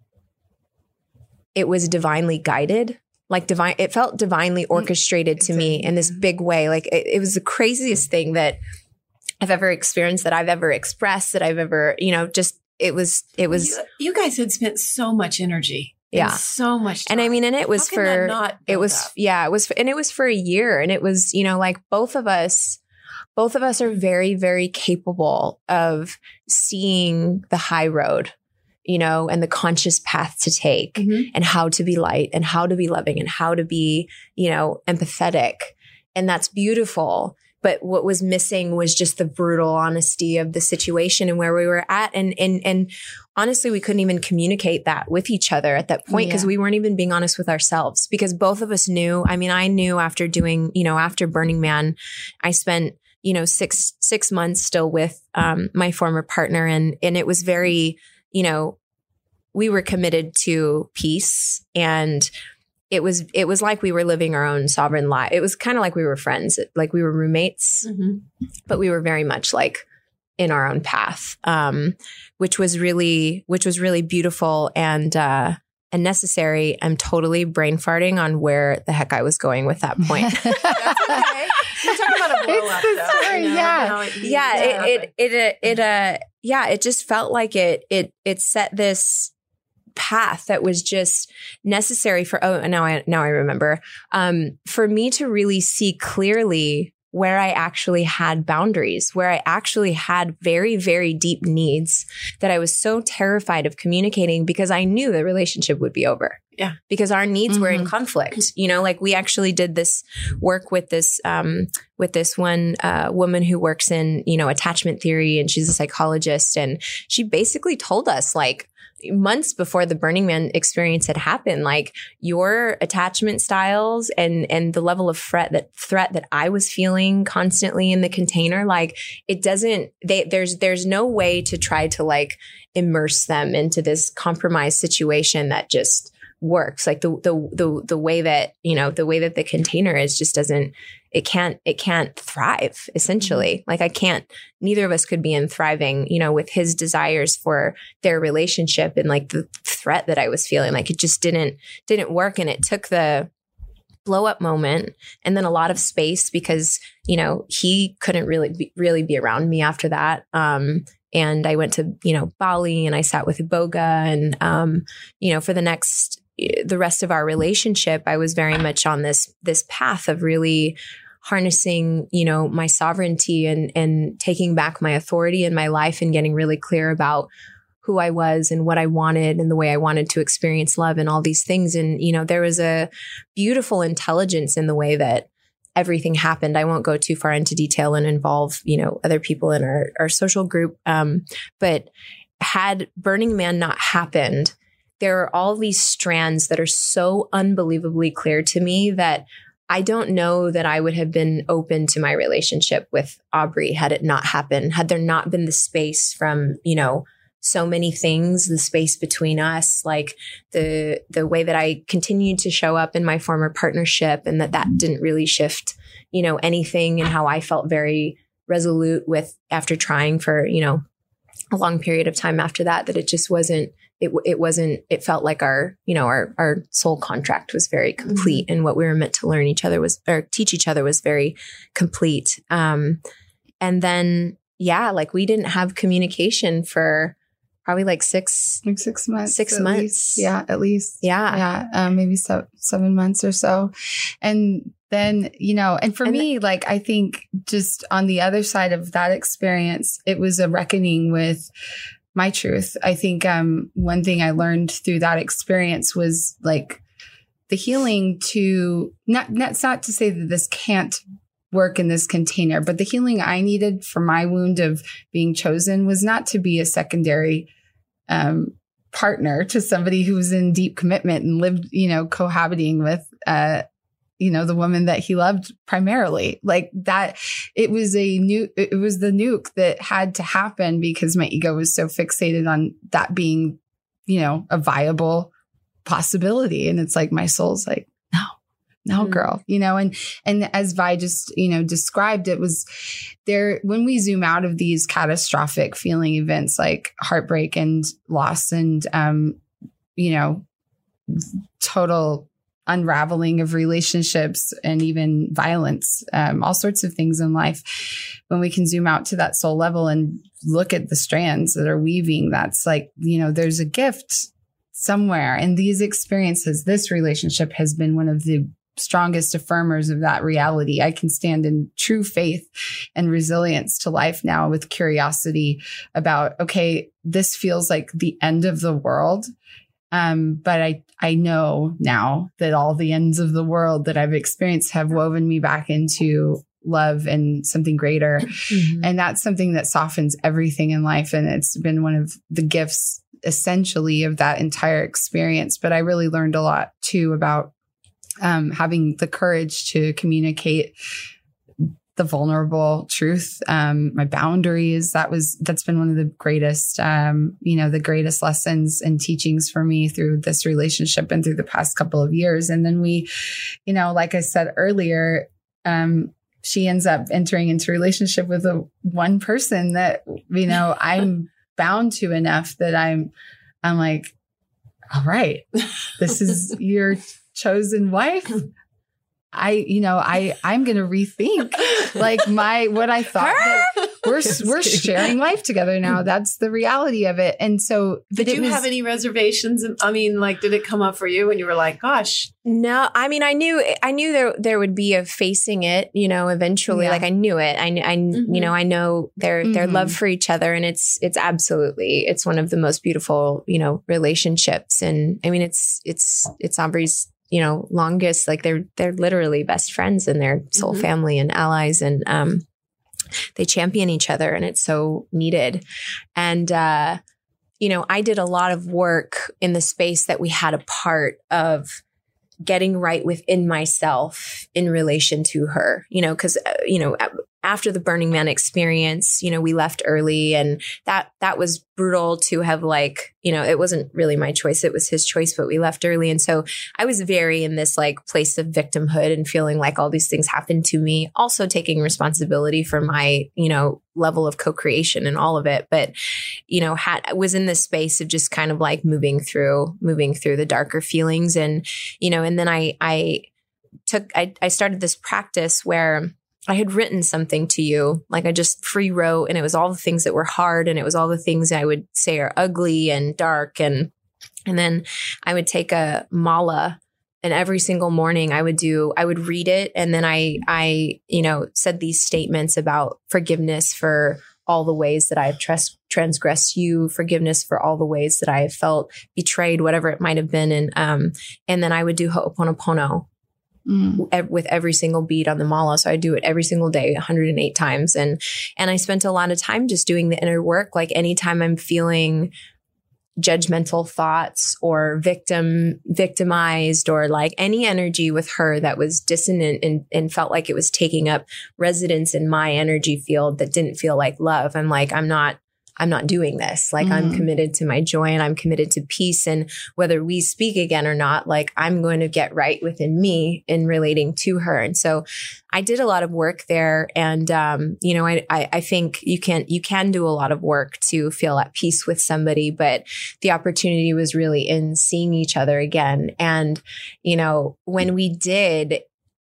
it was divinely guided. Like it felt divinely orchestrated to me in this big way. Like it was the craziest thing that I've ever experienced, that I've ever expressed, that I've ever, you know, just, it was. You guys had spent so much energy. Yeah. And so much time. And I mean, and it was How can that not build up? And it was for a year. And it was, you know, like both of us are very, very capable of seeing the high road, you know, and the conscious path to take and how to be light and how to be loving and how to be, you know, empathetic. And that's beautiful. But what was missing was just the brutal honesty of the situation and where we were at. And honestly, we couldn't even communicate that with each other at that point because we weren't even being honest with ourselves, because both of us knew. I mean, I knew after doing, you know, after Burning Man, I spent, you know, six months still with my former partner. And it was very, you know, we were committed to peace, and it was like we were living our own sovereign life. It was kind of like we were friends, like we were roommates, but we were very much like in our own path, which was really beautiful and necessary. I'm totally brain farting on where the heck I was going with that point. That's okay. We're talking about a blow up, though. You know, it just felt like it set this path that was just necessary for, now I remember, for me to really see clearly where I actually had boundaries, where I actually had very, very deep needs that I was so terrified of communicating because I knew the relationship would be over. Yeah. Because our needs were in conflict. You know, like we actually did this work with this one woman who works in, you know, attachment theory, and she's a psychologist. And she basically told us, like, months before the Burning Man experience had happened, like your attachment styles and the level of threat that I was feeling constantly in the container, like there's no way to try to like immerse them into this compromised situation that just works. Like the way that, you know, the way that the container is just it can't thrive, essentially. Like neither of us could be in thriving, you know, with his desires for their relationship and like the threat that I was feeling. Like it just didn't work. And it took the blow up moment and then a lot of space because, you know, he couldn't really be around me after that. And I went to, you know, Bali, and I sat with Iboga, and, you know, for the rest of our relationship, I was very much on this path of really harnessing, you know, my sovereignty and taking back my authority in my life and getting really clear about who I was and what I wanted and the way I wanted to experience love and all these things. And, you know, there was a beautiful intelligence in the way that everything happened. I won't go too far into detail and involve, you know, other people in our social group. But had Burning Man not happened, there are all these strands that are so unbelievably clear to me that I don't know that I would have been open to my relationship with Aubrey had it not happened, had there not been the space from, you know, so many things, the space between us, like the way that I continued to show up in my former partnership, and that didn't really shift, you know, anything, and how I felt very resolute with after trying for, you know, a long period of time after that it just wasn't, it felt like our, you know, our soul contract was very complete, and what we were meant to learn each other teach each other was very complete. And then, like we didn't have communication for probably like 6 months. 6 months. At least. Yeah. Maybe 7 months or so. And then, and for me, like, I think just on the other side of that experience, it was a reckoning with my truth. I think one thing I learned through that experience was like the healing to that's not to say that this can't work in this container, but the healing I needed for my wound of being chosen was not to be a secondary partner to somebody who was in deep commitment and lived, cohabiting with, the woman that he loved primarily. Like that, it was the nuke that had to happen because my ego was so fixated on that being, a viable possibility. And it's like, my soul's like, no, girl, and as Vi just, described, it was there when we zoom out of these catastrophic feeling events like heartbreak and loss and, total unraveling of relationships and even violence, all sorts of things in life. When we can zoom out to that soul level and look at the strands that are weaving, that's like, there's a gift somewhere. And these experiences, this relationship has been one of the strongest affirmers of that reality. I can stand in true faith and resilience to life now with curiosity about, okay, this feels like the end of the world. But I know now that all the ends of the world that I've experienced have woven me back into love and something greater. Mm-hmm. And that's something that softens everything in life. And it's been one of the gifts essentially of that entire experience. But I really learned a lot too about having the courage to communicate the vulnerable truth, my boundaries. That's been one of the greatest, the greatest lessons and teachings for me through this relationship and through the past couple of years. And then we, like I said earlier, she ends up entering into a relationship with one person that, I'm bound to enough that I'm like, all right, this is your chosen wife. I'm going to rethink like what I thought. That we're sharing life together now. That's the reality of it. And so, did you have any reservations? I mean, like, did it come up for you when you were like, gosh? No, I mean, I knew there would be a facing it, eventually. Yeah. Like I knew it. I mm-hmm. I know their mm-hmm. love for each other, and it's absolutely, it's one of the most beautiful, relationships. And I mean, it's Aubrey's, longest, like they're literally best friends and they're soul mm-hmm. family and allies, and they champion each other, and it's so needed. And, I did a lot of work in the space that we had apart of getting right within myself in relation to her, because, after the Burning Man experience, we left early, and that was brutal to have it wasn't really my choice. It was his choice, but we left early. And so I was very in this place of victimhood and feeling like all these things happened to me, also taking responsibility for my, level of co-creation and all of it. But, was in this space of just kind of moving through the darker feelings. And, and then I started this practice where I had written something to you, like I just free wrote, and it was all the things that were hard, and it was all the things I would say are ugly and dark. And then I would take a mala, and every single morning I would read it. And then I said these statements about forgiveness for all the ways that I have transgressed you, forgiveness for all the ways that I have felt betrayed, whatever it might have been. And then I would do Ho'oponopono. With every single bead on the mala. So I do it every single day, 108 times. And I spent a lot of time just doing the inner work. Like anytime I'm feeling judgmental thoughts or victimized, or like any energy with her that was dissonant and felt like it was taking up residence in my energy field that didn't feel like love. I'm like, I'm not doing this. Like I'm committed to my joy, and I'm committed to peace. And whether we speak again or not, like I'm going to get right within me in relating to her. And so I did a lot of work there. And, I think you can do a lot of work to feel at peace with somebody, but the opportunity was really in seeing each other again. And, when we did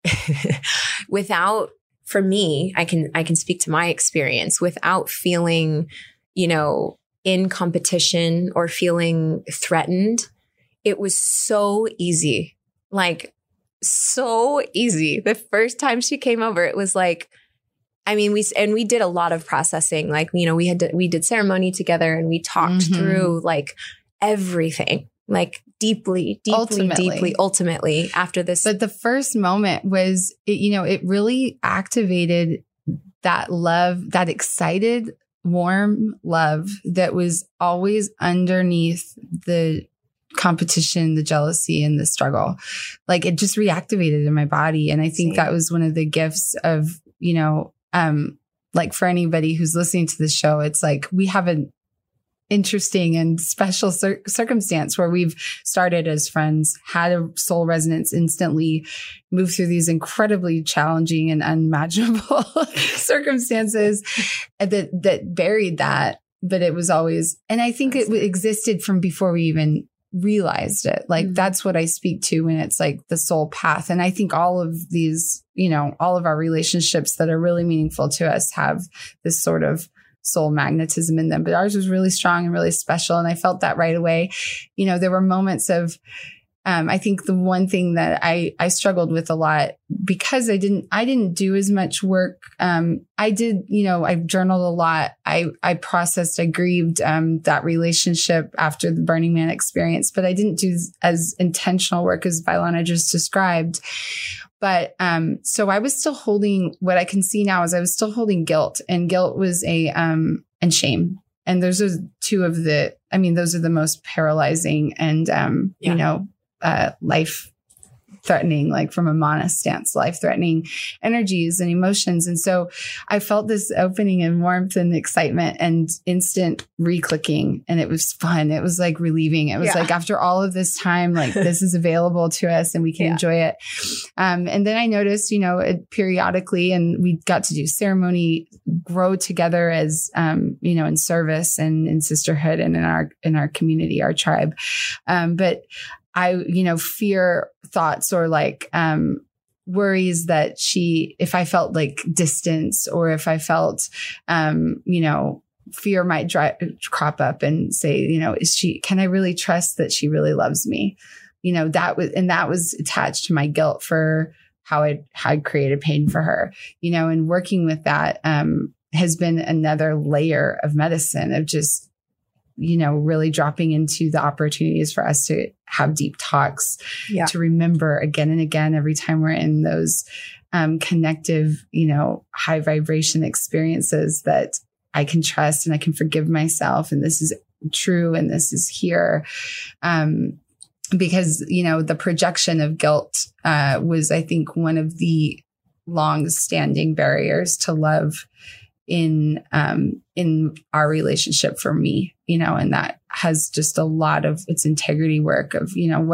for me, I can speak to my experience without feeling in competition or feeling threatened. It was so easy. Like so easy. The first time she came over, it was like, I mean, we did a lot of processing. Like, you know, we did ceremony together and we talked through like everything, like deeply ultimately after this. But the first moment was, it really activated that love, that excited, warm love that was always underneath the competition, the jealousy, and the struggle. Like it just reactivated in my body. And I think that was one of the gifts of, like for anybody who's listening to the show, it's like we have an interesting and special circumstance where we've started as friends, had a soul resonance instantly, moved through these incredibly challenging and unimaginable circumstances that buried that. But it was always, and I think it existed from before we even realized it. Like that's what I speak to when it's like the soul path. And I think all of these, all of our relationships that are really meaningful to us have this sort of soul magnetism in them, but ours was really strong and really special. And I felt that right away. There were moments of, I think the one thing that I struggled with a lot because I didn't do as much work. I did, I journaled a lot. I processed, I grieved, that relationship after the Burning Man experience, but I didn't do as intentional work as Vailana just described. But, so I was still holding, what I can see now is I was still holding guilt, and guilt was and shame. And those are those are the most paralyzing and, life threatening, like from a mana stance, life threatening energies and emotions. And so I felt this opening and warmth and excitement and instant re-clicking. And it was fun. It was like relieving. It was like after all of this time, like this is available to us and we can enjoy it. And then I noticed, periodically, and we got to do ceremony, grow together as, in service and in sisterhood and in our community, our tribe. But I, fear thoughts or like, worries that if I felt like distance or if I felt, fear might crop up and say, can I really trust that she really loves me? That was attached to my guilt for how I had created pain for her, and working with that, has been another layer of medicine of just, really dropping into the opportunities for us to have deep talks, to remember again and again, every time we're in those connective, high vibration experiences, that I can trust and I can forgive myself. And this is true. And this is here. Because, the projection of guilt was, I think, one of the long-standing barriers to love in our relationship for me, and that has just a lot of its integrity work of,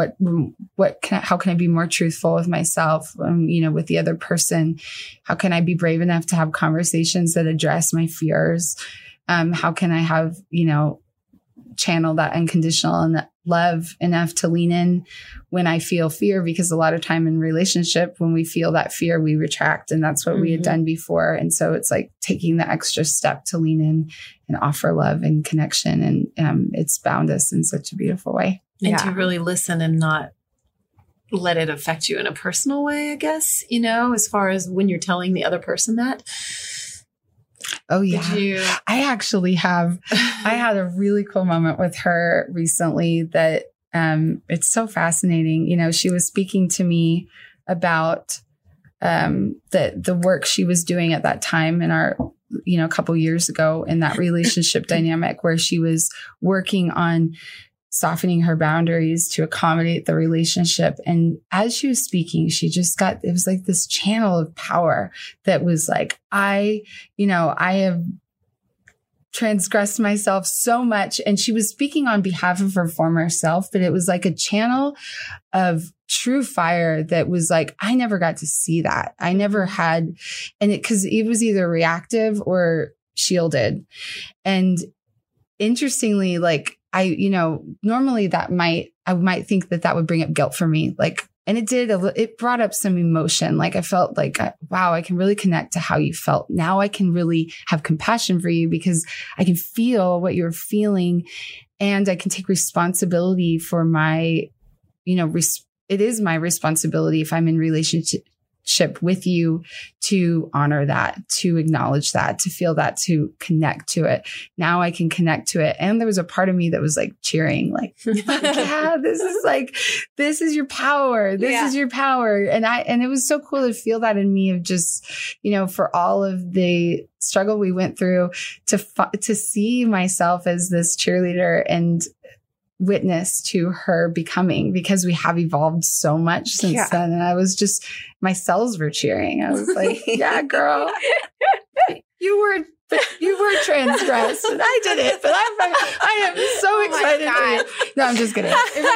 how can I be more truthful with myself, with the other person? How can I be brave enough to have conversations that address my fears? How can I have, channel that unconditional and love enough to lean in when I feel fear? Because a lot of time in relationship, when we feel that fear, we retract, and that's what we had done before. And so it's like taking the extra step to lean in and offer love and connection. And it's bound us in such a beautiful way. And to really listen and not let it affect you in a personal way, I guess, as far as when you're telling the other person that. Oh yeah. I had a really cool moment with her recently that, it's so fascinating. She was speaking to me about, the work she was doing at that time in our, a couple years ago in that relationship dynamic where she was working on softening her boundaries to accommodate the relationship. And as she was speaking, it was like this channel of power that was like, I have transgressed myself so much. And she was speaking on behalf of her former self, but it was like a channel of true fire that was like, I never got to see that. I never had, because it was either reactive or shielded. And interestingly, like, normally I might think that would bring up guilt for me. Like, and it did, it brought up some emotion. Like I felt like, wow, I can really connect to how you felt. Now I can really have compassion for you because I can feel what you're feeling, and I can take responsibility for my, it is my responsibility if I'm in relationship with you to honor that, to acknowledge that, to feel that, to connect to it. Now I can connect to it. And there was a part of me that was like cheering, like, yeah, this is your power. This is your power. And it was so cool to feel that in me of just, for all of the struggle we went through to see myself as this cheerleader and witness to her becoming, because we have evolved so much since then. And I was just, my cells were cheering. I was like, yeah, girl, you were transgressed and I did it, but I am so excited for you. No, I'm just kidding.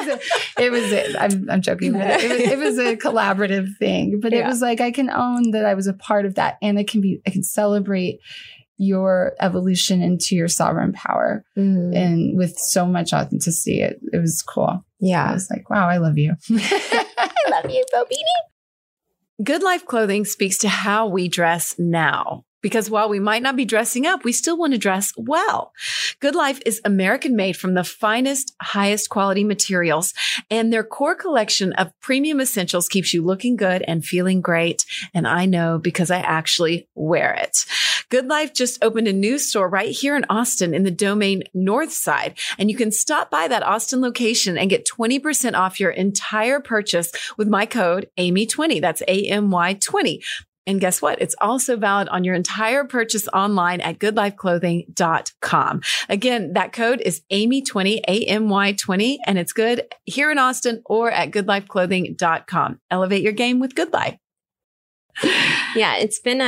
I'm joking. But it was a collaborative thing, but it was like, I can own that I was a part of that, and I can celebrate your evolution into your sovereign power, and with so much authenticity. It was cool. Yeah. I was like, wow, I love you. I love you, Bobini. Good Life Clothing speaks to how we dress now. Because while we might not be dressing up, we still want to dress well. Good Life is American made from the finest, highest quality materials, and their core collection of premium essentials keeps you looking good and feeling great. And I know because I actually wear it. Good Life just opened a new store right here in Austin in the Domain North Side. And you can stop by that Austin location and get 20% off your entire purchase with my code AMY20. That's AMY20. And guess what? It's also valid on your entire purchase online at goodlifeclothing.com. Again, that code is AMY20, AMY20, and it's good here in Austin or at goodlifeclothing.com. Elevate your game with Good Life. Yeah, it's been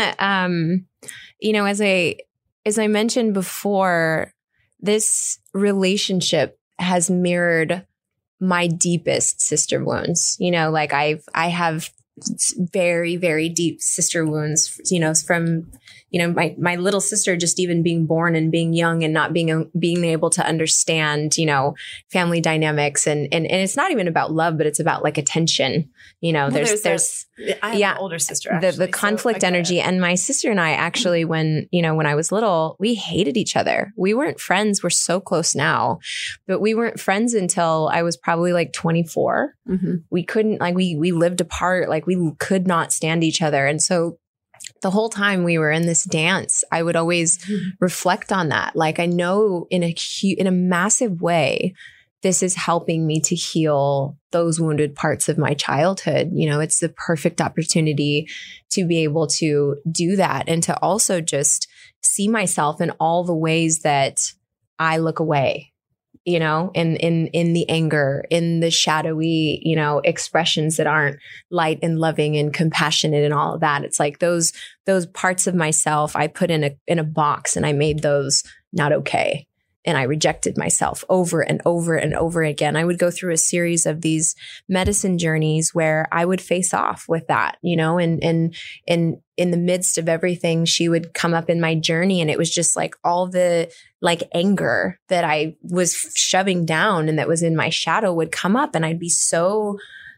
as I mentioned before, this relationship has mirrored my deepest sister wounds. I have very, very deep sister wounds, from, my little sister just even being born and being young and not being able to understand, family dynamics. And it's not even about love, but it's about like attention. I have an older sister, actually, the conflict energy. And my sister and I actually, when I was little, we hated each other. We weren't friends. We're so close now, but we weren't friends until I was probably like 24. Mm-hmm. We couldn't, we lived apart. We could not stand each other. And so the whole time we were in this dance, I would always reflect on that. I know in a massive way, this is helping me to heal those wounded parts of my childhood. It's the perfect opportunity to be able to do that, and to also just see myself in all the ways that I look away, in the anger, in the shadowy, expressions that aren't light and loving and compassionate and all of that. It's like those parts of myself I put in a box, and I made those not okay. And I rejected myself over and over and over again. I would go through a series of these medicine journeys where I would face off with that, and in the midst of everything, she would come up in my journey, and it was just like all the anger that I was shoving down and that was in my shadow would come up, and I'd be so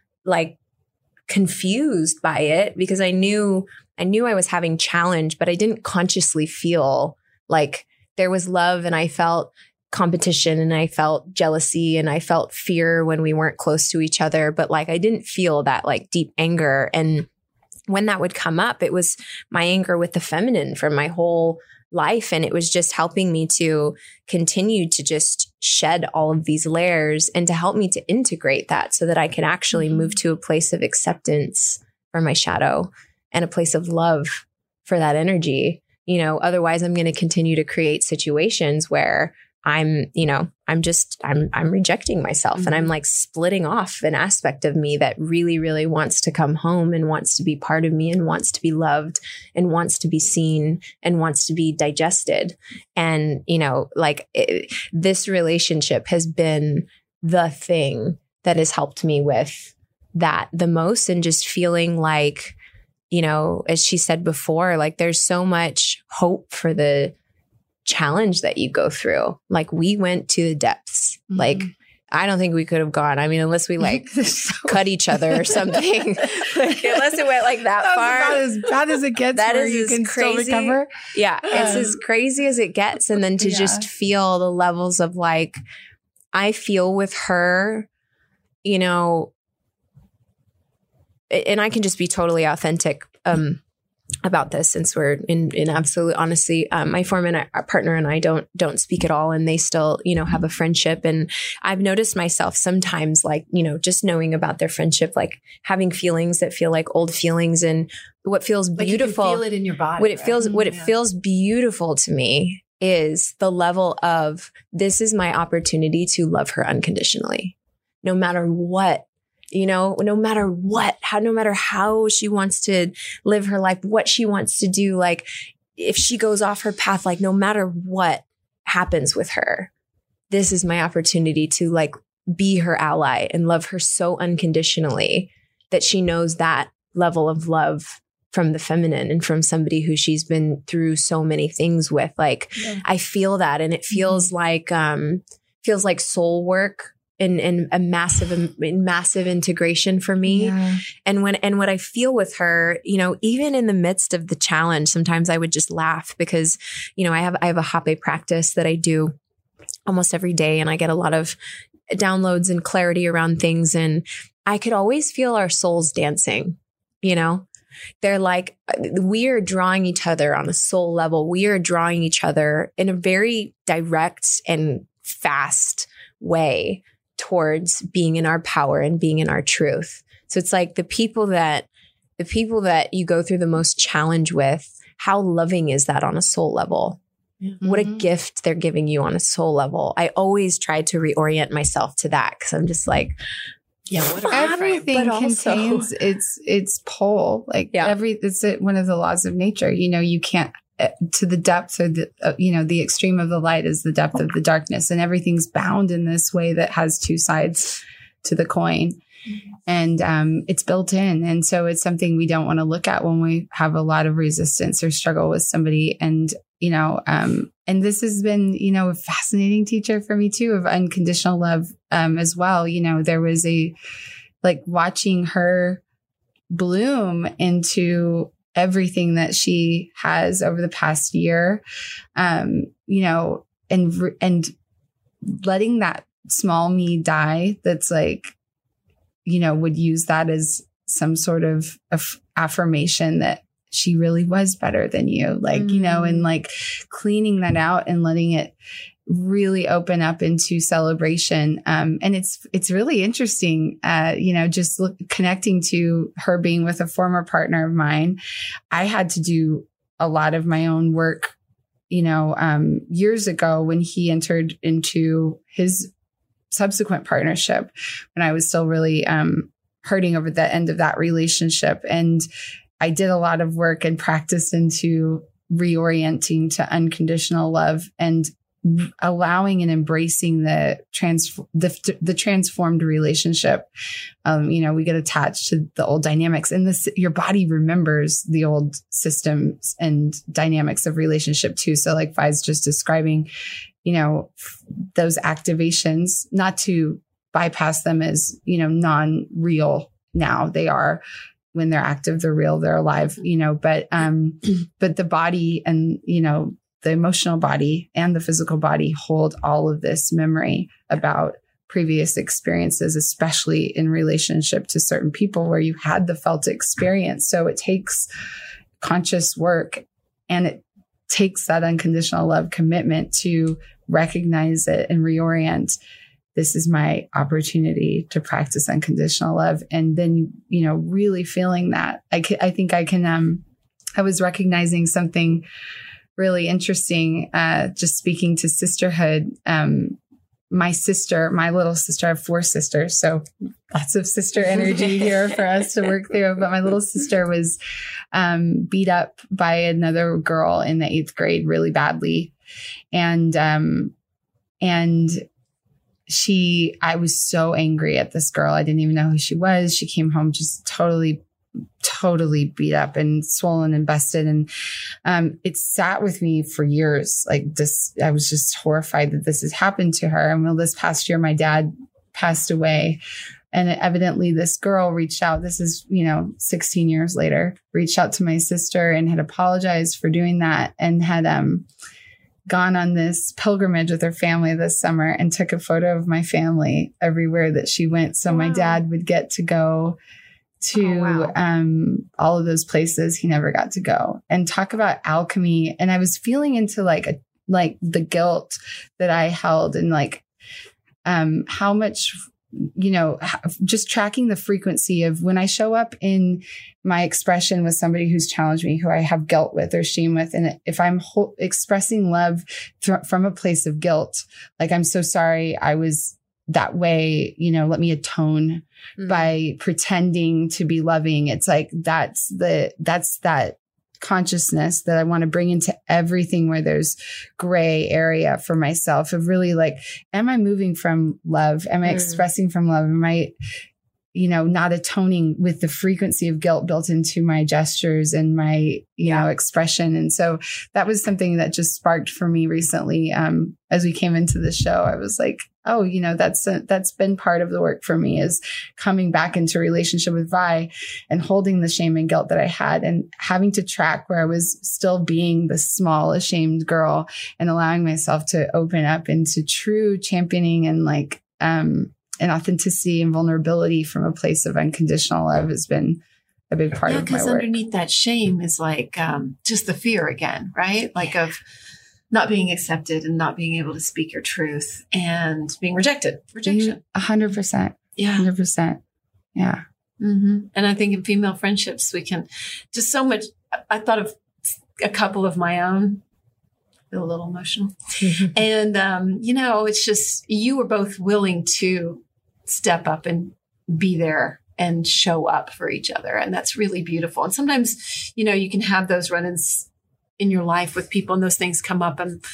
confused by it, because I knew I was having challenge, but I didn't consciously feel like there was love, and I felt competition, and I felt jealousy, and I felt fear when we weren't close to each other. But I didn't feel that deep anger. And when that would come up, it was my anger with the feminine from my whole life. And it was just helping me to continue to just shed all of these layers, and to help me to integrate that so that I could actually move to a place of acceptance for my shadow and a place of love for that energy. Otherwise I'm going to continue to create situations where I'm rejecting myself, and I'm splitting off an aspect of me that really, really wants to come home and wants to be part of me and wants to be loved and wants to be seen and wants to be digested. And, this relationship has been the thing that has helped me with that the most, and just feeling like, as she said before, there's so much hope for the challenge that you go through. We went to the depths. Mm-hmm. I don't think we could have gone. I mean, unless we cut each other or something. Unless it went that far. About as bad as it gets. That where is you can crazy. Still recover. Yeah, it's as crazy as it gets. And then to just feel the levels of I feel with her, and I can just be totally authentic, about this, since we're in absolute honesty. My former partner and I don't speak at all, and they still, have a friendship. And I've noticed myself sometimes, like, just knowing about their friendship, like having feelings that feel like old feelings, and what feels beautiful. You can feel it in your body. What it feels beautiful to me is the level of, this is my opportunity to love her unconditionally, no matter what. No matter how she wants to live her life, what she wants to do, like if she goes off her path, like no matter what happens with her, this is my opportunity to like be her ally and love her so unconditionally that she knows that level of love from the feminine and from somebody who she's been through so many things with. Like, I feel that, and it feels like soul work. And a massive integration for me. Yeah. And what I feel with her, even in the midst of the challenge, sometimes I would just laugh because, I have a Hape practice that I do almost every day, and I get a lot of downloads and clarity around things. And I could always feel our souls dancing, They're like, we are drawing each other on a soul level. We are drawing each other in a very direct and fast way towards being in our power and being in our truth. So it's like the people that you go through the most challenge with, how loving is that on a soul level? Mm-hmm. What a gift they're giving you on a soul level. I always try to reorient myself to that, because I'm just like, everything contains its pole. Like it's one of the laws of nature. You can't, to the depth or the extreme of the light is the depth of the darkness, and everything's bound in this way that has two sides to the coin. And it's built in. And so it's something we don't want to look at when we have a lot of resistance or struggle with somebody. And, and this has been, a fascinating teacher for me too, of unconditional love as well. There was watching her bloom into everything that she has over the past year, and letting that small me die. That's like, would use that as some sort of affirmation that she really was better than you, and like cleaning that out and letting it really open up into celebration. And it's really interesting, just connecting to her being with a former partner of mine. I had to do a lot of my own work, years ago when he entered into his subsequent partnership, when I was still really hurting over the end of that relationship. And I did a lot of work and practice into reorienting to unconditional love and allowing and embracing the transformed relationship. We get attached to the old dynamics, and your body remembers the old systems and dynamics of relationship too. So like Fi's just describing, those activations, not to bypass them as, non-real now. They are, when they're active, they're real, they're alive, but the body and, the emotional body and the physical body hold all of this memory about previous experiences, especially in relationship to certain people where you had the felt experience. So it takes conscious work, and it takes that unconditional love commitment to recognize it and reorient. This is my opportunity to practice unconditional love. And then, really feeling that I was recognizing something really interesting, just speaking to sisterhood. My little sister, I have 4 sisters, so lots of sister energy here for us to work through. But my little sister was beat up by another girl in the 8th grade really badly. And I was so angry at this girl. I didn't even know who she was. She came home just totally beat up and swollen and busted. And it sat with me for years. Like this, I was just horrified that this has happened to her. And this past year, my dad passed away. And evidently this girl reached out. This is, 16 years later, reached out to my sister and had apologized for doing that, and had gone on this pilgrimage with her family this summer and took a photo of my family everywhere that she went. So my dad would get to go to all of those places he never got to go. And talk about alchemy. And I was feeling into like the guilt that I held, and like how much, just tracking the frequency of when I show up in my expression with somebody who's challenged me, who I have guilt with or shame with. And if I'm expressing love from a place of guilt, like, I'm so sorry I was that way, let me atone by pretending to be loving. It's like, that's that consciousness that I want to bring into everything where there's gray area for myself, of really like, am I moving from love? Am I expressing from love? Am I, not atoning with the frequency of guilt built into my gestures and my, expression? And so that was something that just sparked for me recently. As we came into the show, I was like, oh, that's been part of the work for me, is coming back into relationship with Vi and holding the shame and guilt that I had, and having to track where I was still being the small, ashamed girl, and allowing myself to open up into true championing and like, and authenticity and vulnerability from a place of unconditional love has been a big part of my work. Because underneath that shame is like just the fear again, right? Like of not being accepted and not being able to speak your truth and being rejection. 100%. Yeah. 100%. Yeah. Mm-hmm. And I think in female friendships, we can just so much. I thought of a couple of my own. A little emotional. And, it's just, you were both willing to step up and be there and show up for each other. And that's really beautiful. And sometimes, you can have those run-ins in your life with people, and those things come up, and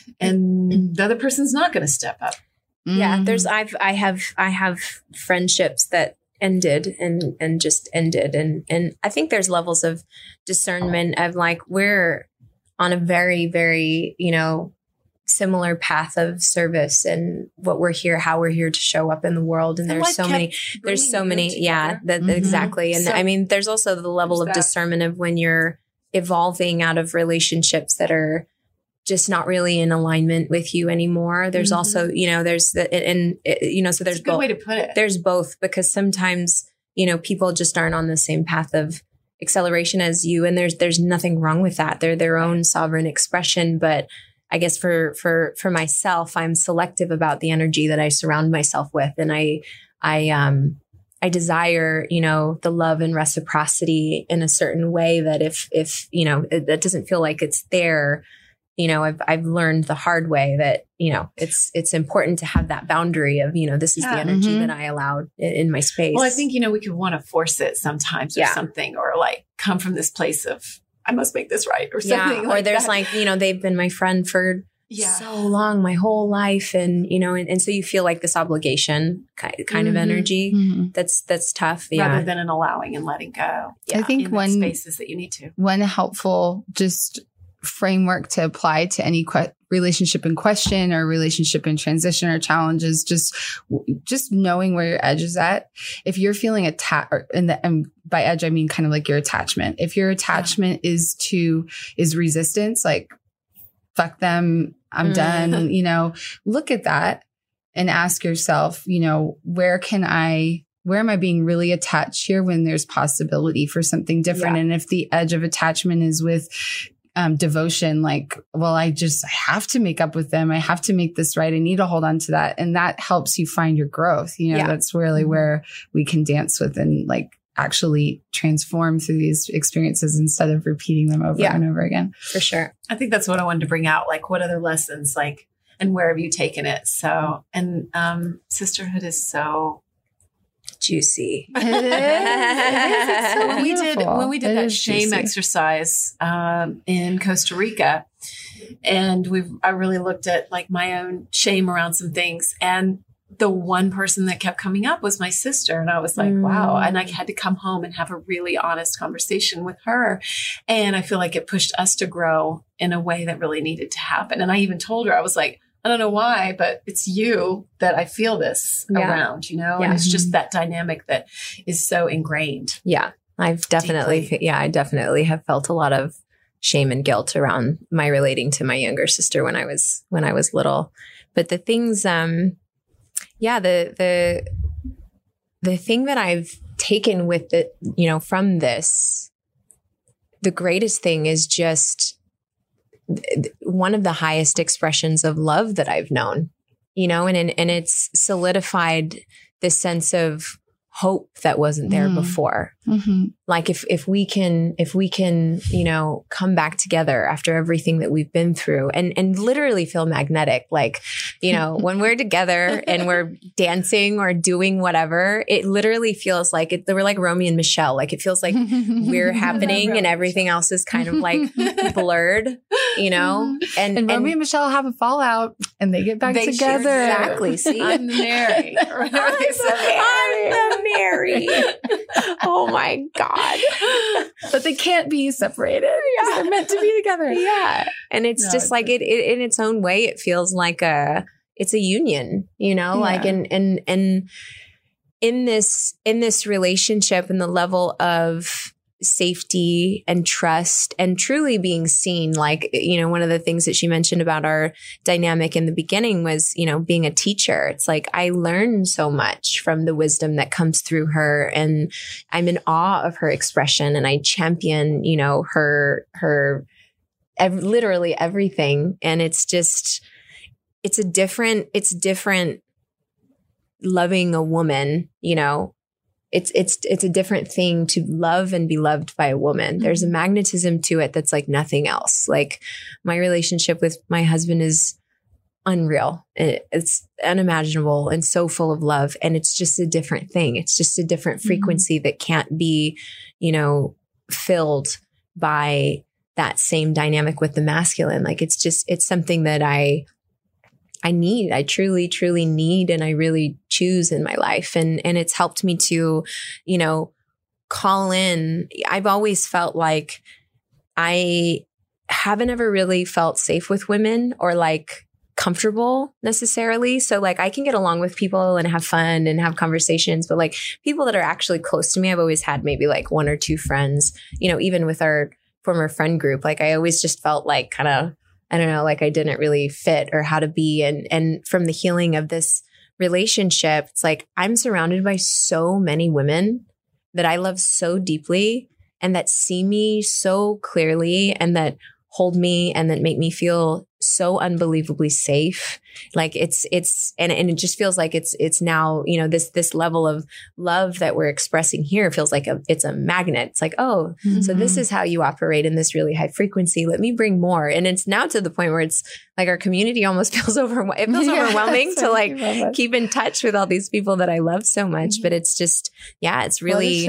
the other person's not going to step up. Yeah. I have friendships that ended and just ended. And I think there's levels of discernment of like, we're on a very, very, similar path of service and what we're here, how we're here to show up in the world. And there's so many, exactly. And so, there's also the level of discernment of when you're evolving out of relationships that are just not really in alignment with you anymore. There's also, there's so there's a good way to put it. There's both, because sometimes, people just aren't on the same path of acceleration as you. And there's nothing wrong with that. They're their own sovereign expression. But I guess for myself, I'm selective about the energy that I surround myself with. And I desire, the love and reciprocity in a certain way that if that doesn't feel like it's there, I've learned the hard way that, it's important to have that boundary of, this is the energy that I allowed in my space. Well, I think, we could want to force it sometimes or something, or like come from this place of, I must make this right or something. Yeah. Or there's that. They've been my friend for so long, my whole life. And, and so you feel like this obligation kind of energy. That's tough. Rather than an allowing and letting go. I think one spaces that you need to. One helpful just framework to apply to any relationship in question or relationship in transition or challenges, just knowing where your edge is at. If you're feeling attacked, and by edge, I mean kind of like your attachment. If your attachment is resistance, like fuck them, I'm done, look at that and ask yourself, where am I being really attached here when there's possibility for something different? Yeah. And if the edge of attachment is with devotion, like, well, I have to make up with them. I have to make this right. I need to hold on to that. And that helps you find your growth. That's really where we can dance with and like actually transform through these experiences instead of repeating them over and over again. For sure. I think that's what I wanted to bring out. Like, what other lessons, like, and where have you taken it? So, and sisterhood is so juicy. When we did that shame exercise in Costa Rica, and I really looked at like my own shame around some things, and the one person that kept coming up was my sister. And I was like, wow. And I had to come home and have a really honest conversation with her. And I feel like it pushed us to grow in a way that really needed to happen. And I even told her, I was like, I don't know why, but it's you that I feel this around, and it's just that dynamic that is so ingrained. Yeah. I definitely have felt a lot of shame and guilt around my relating to my younger sister when I was little. But the things, the thing that I've taken with it, from this, the greatest thing is just one of the highest expressions of love that I've known, and it's solidified this sense of hope that wasn't there before. Mm-hmm. Like if we can, come back together after everything that we've been through and literally feel magnetic, like, when we're together and we're dancing or doing whatever, it literally feels like we're like Romeo and Michelle. Like it feels like we're happening and everything else is kind of like blurred, and Romeo and Michelle have a fallout and they get back together. Exactly. See, I'm the Mary. I'm the Mary. Oh my God. But they can't be separated. Yeah. They're meant to be together. Yeah. And it's just like it in its own way, it feels like it's a union, like, and in this relationship and the level of safety and trust and truly being seen, like, one of the things that she mentioned about our dynamic in the beginning was, being a teacher. It's like, I learn so much from the wisdom that comes through her, and I'm in awe of her expression, and I champion, literally everything. And it's different loving a woman, it's a different thing to love and be loved by a woman. There's a magnetism to it that's like nothing else. Like my relationship with my husband is unreal. It's unimaginable and so full of love. And it's just a different thing. It's just a different frequency that can't be, filled by that same dynamic with the masculine. Like it's something that I need, I truly, truly need, and I really choose in my life. And it's helped me to, call in. I've always felt like I haven't ever really felt safe with women or like comfortable necessarily. So like I can get along with people and have fun and have conversations, but like people that are actually close to me, I've always had maybe like one or two friends, even with our former friend group. Like I always just felt like kind of, I don't know, like I didn't really fit or how to be. And from the healing of this relationship, it's like I'm surrounded by so many women that I love so deeply and that see me so clearly and that hold me and that make me feel so unbelievably safe. Like and it just feels like it's now, this level of love that we're expressing here feels like it's a magnet. It's like, oh, so this is how you operate in this really high frequency. Let me bring more. And it's now to the point where it's like our community almost feels overwhelming to like keep in touch with all these people that I love so much. But it's just, it's really,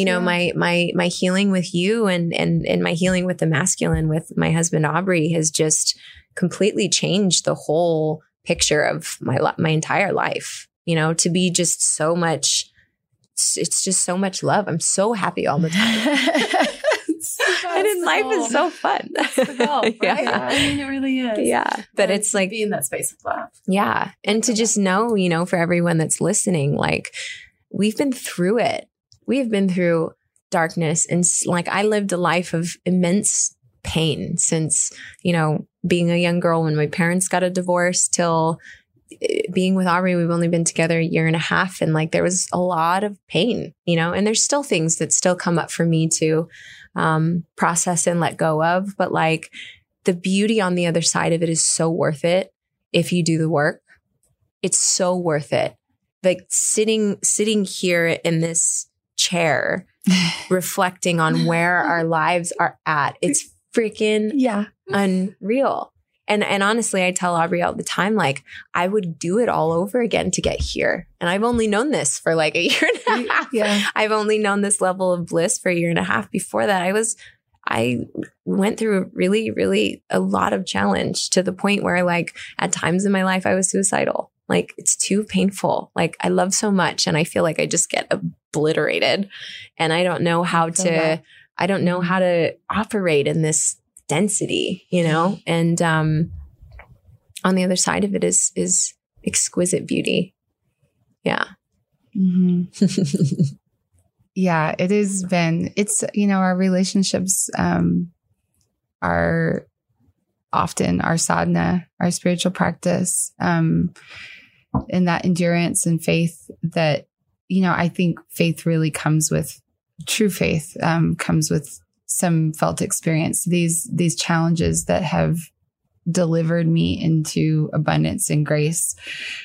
my healing with you and my healing with the masculine with my husband, Aubrey, has just completely changed the whole picture of my entire life, to be just so much, it's just so much love. I'm so happy all the time. And life is so fun. That's the goal, right? Yeah. I mean, it really is. Yeah. But it's like, be in that space of love. Yeah. And to just know, for everyone that's listening, like we've been through it. We have been through darkness. And like I lived a life of immense pain since, being a young girl when my parents got a divorce till being with Aubrey. We've only been together 1.5 years. And like, there was a lot of pain, and there's still things that still come up for me to process and let go of. But like the beauty on the other side of it is so worth it. If you do the work, it's so worth it. Like sitting here in this chair, reflecting on where our lives are at. It's freaking unreal. And honestly, I tell Aubrey all the time, like I would do it all over again to get here. And I've only known this for like 1.5 years. Yeah. I've only known this level of bliss for 1.5 years. Before that, I went through really, really a lot of challenge to the point where like at times in my life, I was suicidal. Like it's too painful. Like I love so much. And I feel like I just get obliterated and I don't know how to operate in this density, and on the other side of it is exquisite beauty. Yeah. Mm-hmm. Yeah, it has been, it's, our relationships are often our sadhana, our spiritual practice, and that endurance and faith that I think faith really comes with true faith, comes with some felt experience. These challenges that have delivered me into abundance and grace,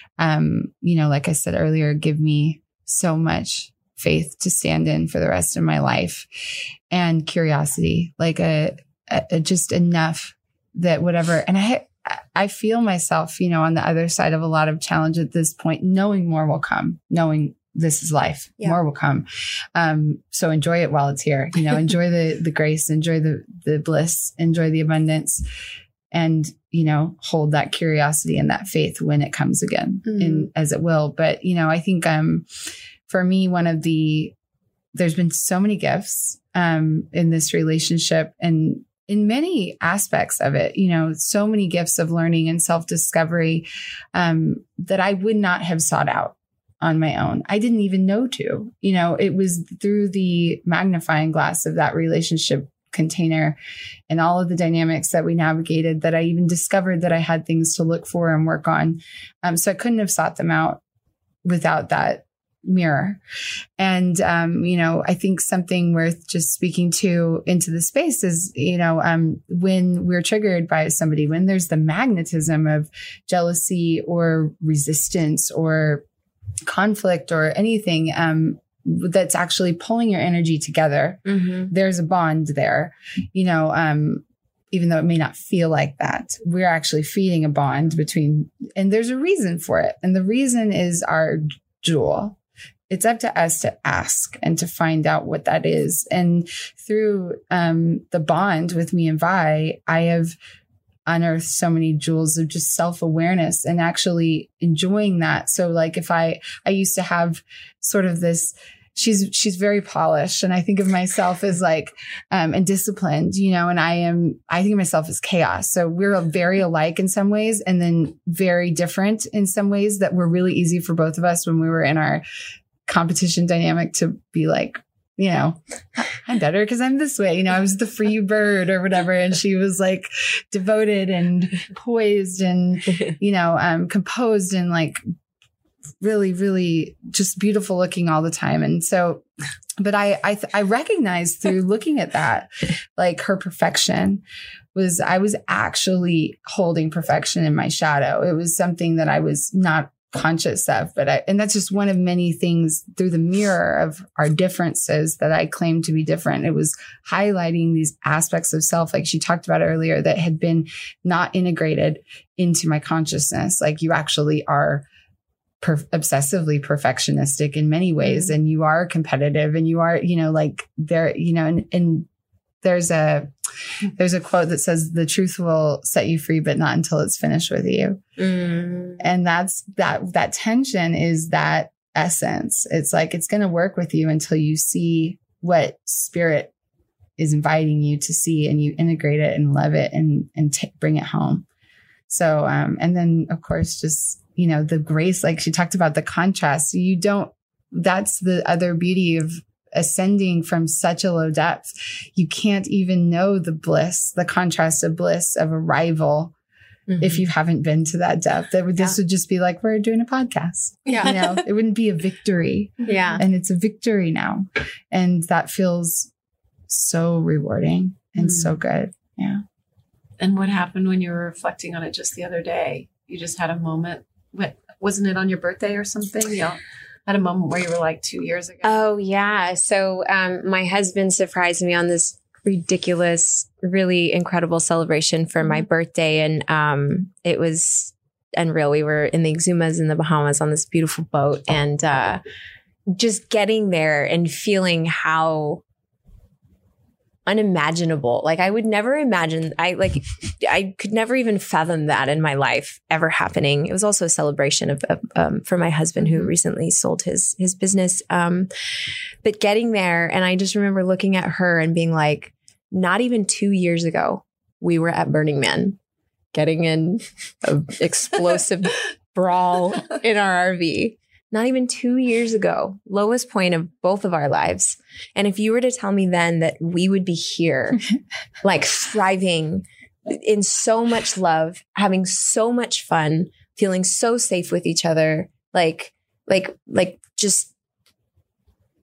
like I said earlier, give me so much faith to stand in for the rest of my life, and curiosity, like just enough that whatever. And I feel myself, on the other side of a lot of challenge at this point, knowing more will come, knowing this is life, more will come. So enjoy it while it's here, enjoy the grace, enjoy the bliss, enjoy the abundance, and, hold that curiosity and that faith when it comes again, as it will. But, I think, for me, there's been so many gifts, in this relationship, and in many aspects of it, so many gifts of learning and self-discovery, that I would not have sought out on my own. I didn't even know to, it was through the magnifying glass of that relationship container and all of the dynamics that we navigated that I even discovered that I had things to look for and work on. So I couldn't have sought them out without that mirror. And, I think something worth just speaking to into the space is, when we're triggered by somebody, when there's the magnetism of jealousy or resistance or conflict or anything, that's actually pulling your energy together, there's a bond there, even though it may not feel like that, we're actually feeding a bond and there's a reason for it. And the reason is our jewel. It's up to us to ask and to find out what that is. And through the bond with me and Vi, I have unearthed so many jewels of just self-awareness and actually enjoying that. So like if I used to have sort of this, she's very polished, and I think of myself as like, and disciplined, and I think of myself as chaos. So we're very alike in some ways, and then very different in some ways that were really easy for both of us when we were in our competition dynamic to be like, I'm better because I'm this way. I was the free bird or whatever. And she was like devoted and poised and, composed and like really, really just beautiful looking all the time. And so, but I recognized through looking at that, like her perfection I was actually holding perfection in my shadow. It was something that I was not conscious of, and that's just one of many things through the mirror of our differences that I claim to be different. It was highlighting these aspects of self, like she talked about earlier, that had been not integrated into my consciousness. Like you actually are obsessively perfectionistic in many ways, and you are competitive, and you are, like there, and there's a quote that says the truth will set you free, but not until it's finished with you. And that's that tension is that essence. It's like, it's going to work with you until you see what spirit is inviting you to see, and you integrate it and love it and bring it home. So, and then of course, just, the grace, like she talked about the contrast. That's the other beauty of ascending from such a low depth. You can't even know the bliss, the contrast of bliss of arrival, if you haven't been to that depth. This would just be like, we're doing a podcast. Yeah. It wouldn't be a victory. Yeah. And it's a victory now. And that feels so rewarding and so good. Yeah. And what happened when you were reflecting on it just the other day? You just had a moment. Wasn't it on your birthday or something? Had a moment where you were like 2 years ago. Oh, yeah. So my husband surprised me on this ridiculous, really incredible celebration for my birthday. And it was unreal. We were in the Exumas in the Bahamas on this beautiful boat, and just getting there and feeling how unimaginable. Like I would never imagine, I could never even fathom that in my life ever happening. It was also a celebration of for my husband who recently sold his business. But getting there, and I just remember looking at her and being like, not even 2 years ago, we were at Burning Man, getting in an explosive brawl in our RV. Not even 2 years ago, lowest point of both of our lives. And if you were to tell me then that we would be here, like thriving in so much love, having so much fun, feeling so safe with each other, like just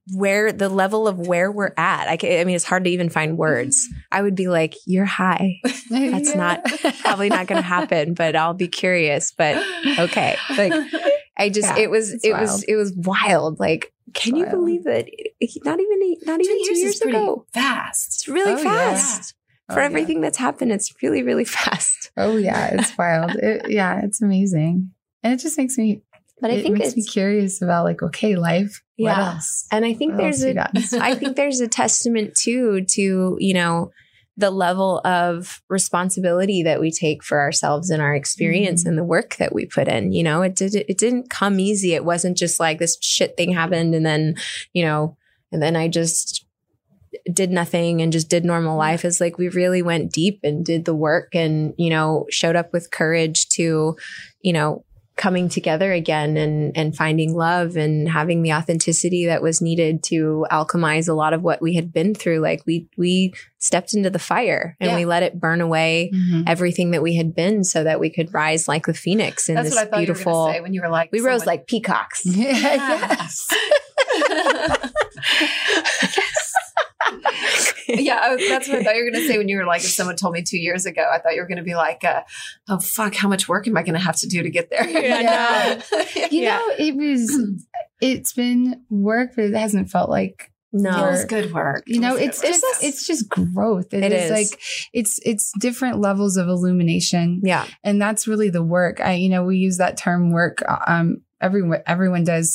where the level of where we're at. I mean, it's hard to even find words. I would be like, you're high. That's probably not going to happen, but I'll be curious, but okay. Like it was wild. Like, can you believe that? Not even 2 years ago. Fast. It's really fast. Yeah. For everything that's happened, it's really, really fast. Oh yeah. It's wild. It's amazing. And it just makes me, but I think it makes me curious about like, okay, life. What else? And I think there's a testament too to, you know, the level of responsibility that we take for ourselves and our experience and the work that we put in. You know, it didn't come easy. It wasn't just like this shit thing happened and then, you know, and then I just did nothing and just did normal life. It's like we really went deep and did the work and, you know, showed up with courage to, you know, coming together again and finding love and having the authenticity that was needed to alchemize a lot of what we had been through. Like we stepped into the fire and we let it burn away everything that we had been so that we could rise like the phoenix in this beautiful, you were gonna say when you were like, we rose like peacocks. Yes. Yeah, that's what I thought you were going to say when you were like, if someone told me 2 years ago, I thought you were going to be like, oh, fuck, how much work am I going to have to do to get there? Yeah. You know, it's been work, but it hasn't felt like it was good work. You know, it's just growth. It is like, it's different levels of illumination. Yeah. And that's really the work. We use that term work. Everyone does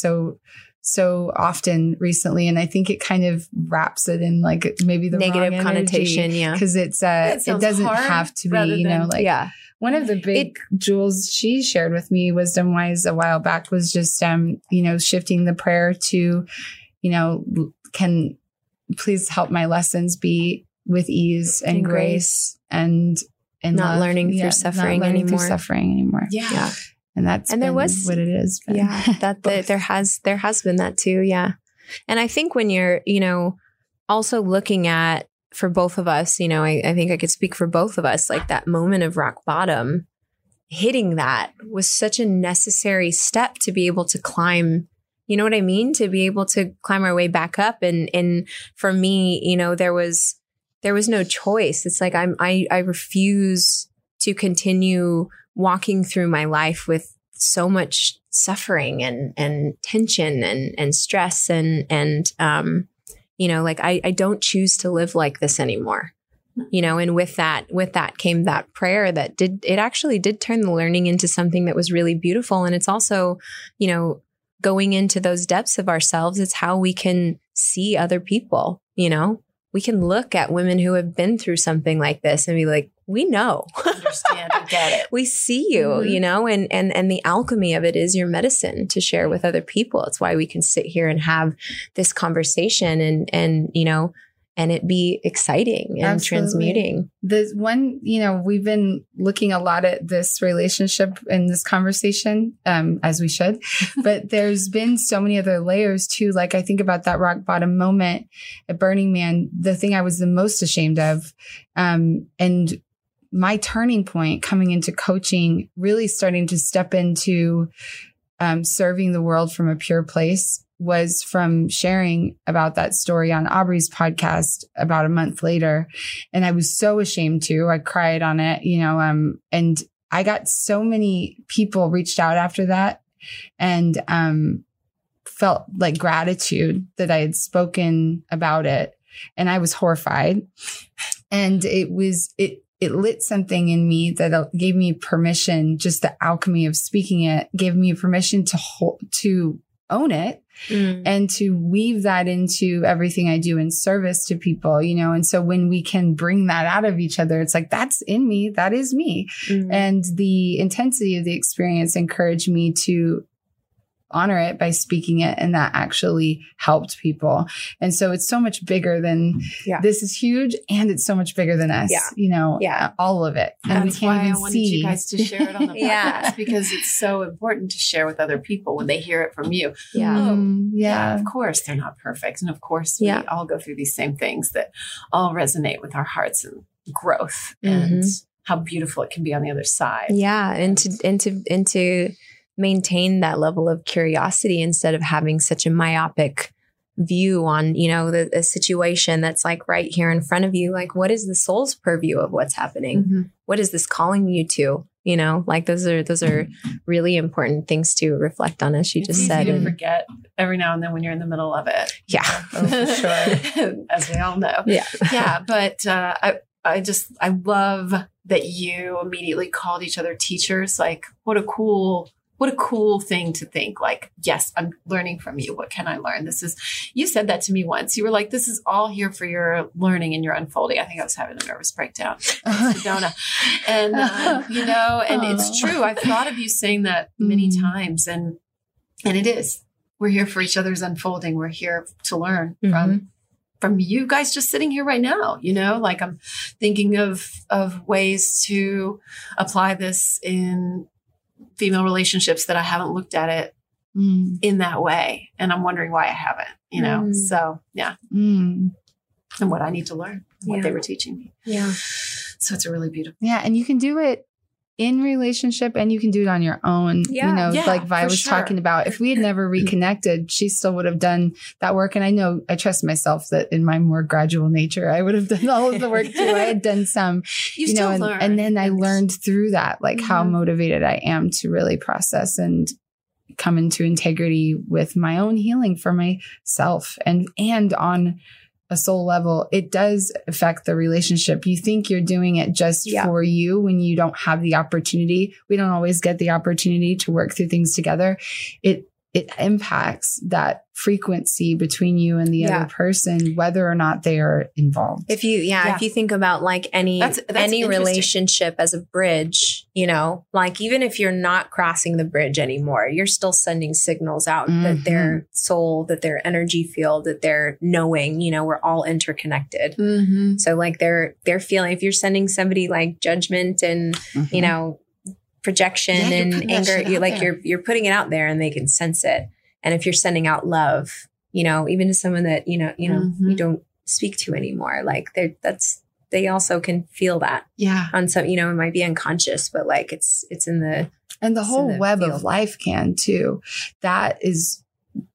so often recently. And I think it kind of wraps it in like maybe the negative connotation. Energy, yeah. Cause it doesn't have to be, you know, like, one of the big jewels she shared with me wisdom wise a while back was just, shifting the prayer to, you know, can please help my lessons be with ease and grace and not learning through suffering anymore. Yeah. And there was what it is. But. Yeah. There has been that too. Yeah. And I think when you're, you know, also looking at, for both of us, you know, I think I could speak for both of us, like that moment of rock bottom, hitting that was such a necessary step to be able to climb, you know what I mean? To be able to climb our way back up. And for me, you know, there was no choice. It's like, I refuse to continue walking through my life with so much suffering and tension and stress and you know, like I don't choose to live like this anymore, you know, and with that came that prayer that actually did turn the learning into something that was really beautiful. And it's also, you know, going into those depths of ourselves. It's how we can see other people, you know, we can look at women who have been through something like this and be like, we know, understand, and get it. We see you, you know, and the alchemy of it is your medicine to share with other people. It's why we can sit here and have this conversation and, you know, and it be exciting and transmuting. The one, you know, we've been looking a lot at this relationship and this conversation, as we should, but there's been so many other layers too. Like I think about that rock bottom moment at Burning Man, the thing I was the most ashamed of, and my turning point coming into coaching, really starting to step into serving the world from a pure place was from sharing about that story on Aubrey's podcast about a month later. And I was so ashamed to, I cried on it, you know, and I got so many people reached out after that and felt like gratitude that I had spoken about it. And I was horrified. And it lit something in me that gave me permission, just the alchemy of speaking it gave me permission to own it and to weave that into everything I do in service to people, you know? And so when we can bring that out of each other, it's like, that's in me, that is me. And the intensity of the experience encouraged me to honor it by speaking it. And that actually helped people. And so it's so much bigger than this is huge. And it's so much bigger than us, you know, all of it. And that's why I wanted you guys to share it on the podcast because it's so important to share with other people when they hear it from you. Of course they're not perfect. And of course we all go through these same things that all resonate with our hearts and growth and how beautiful it can be on the other side. Yeah. And to maintain that level of curiosity instead of having such a myopic view on, you know, the situation that's like right here in front of you. Like, what is the soul's purview of what's happening? Mm-hmm. What is this calling you to? You know, like those are really important things to reflect on, as she just said. Easy to forget every now and then when you're in the middle of it. Yeah. Oh, for sure. As we all know. Yeah. Yeah. But I love that you immediately called each other teachers. Like, what a cool thing to think. Like, yes, I'm learning from you. What can I learn? You said that to me once. You were like, this is all here for your learning and your unfolding. I think I was having a nervous breakdown. Sedona. And, you know, and it's true. I've thought of you saying that many times, and it is. We're here for each other's unfolding. We're here to learn from you guys just sitting here right now. You know, like I'm thinking of ways to apply this in female relationships that I haven't looked at it in that way. And I'm wondering why I haven't, you know? So yeah. And what I need to learn, what they were teaching me. Yeah. So it's a really beautiful. Yeah. And you can do it in relationship and you can do it on your own. Yeah. You know, Yeah, like Vi for was sure. talking about, if we had never reconnected, she still would have done that work. And I know I trust myself that in my more gradual nature, I would have done all of the work too. I had done some, You know, still and, learn. and then I learned through that, like how Mhm. motivated I am to really process and come into integrity with my own healing for myself and on a soul level. It does affect the relationship. You think you're doing it just for you when you don't have the opportunity. We don't always get the opportunity to work through things together. It impacts that frequency between you and the other person, whether or not they are involved. If you think about like any That's interesting. relationship as a bridge, you know, like even if you're not crossing the bridge anymore, you're still sending signals out that their soul, that their energy field, that they're knowing, you know, we're all interconnected. Mm-hmm. So like they're feeling, if you're sending somebody like judgment and, you know, projection Yeah, you're and putting that anger, shit you're out like, there. you're putting it out there and they can sense it. And if you're sending out love, you know, even to someone that, you know, you don't speak to anymore, like they also can feel that Yeah. on some, you know, it might be unconscious, but like it's in the, And the It's whole in the web field. of life can too. That is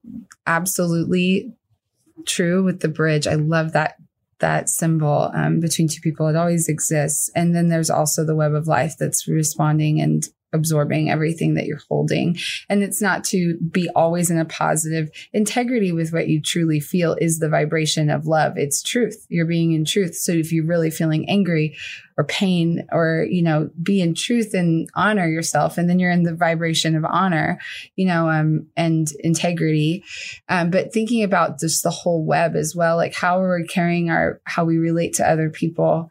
absolutely true with the bridge. I love that symbol between two people. It always exists. And then there's also the web of life that's responding and absorbing everything that you're holding. And it's not to be always in a positive integrity with what you truly feel is the vibration of love. It's truth. You're being in truth. So if you're really feeling angry or pain or, you know, be in truth and honor yourself. And then you're in the vibration of honor, you know, and integrity. But thinking about just the whole web as well, like how are we carrying how we relate to other people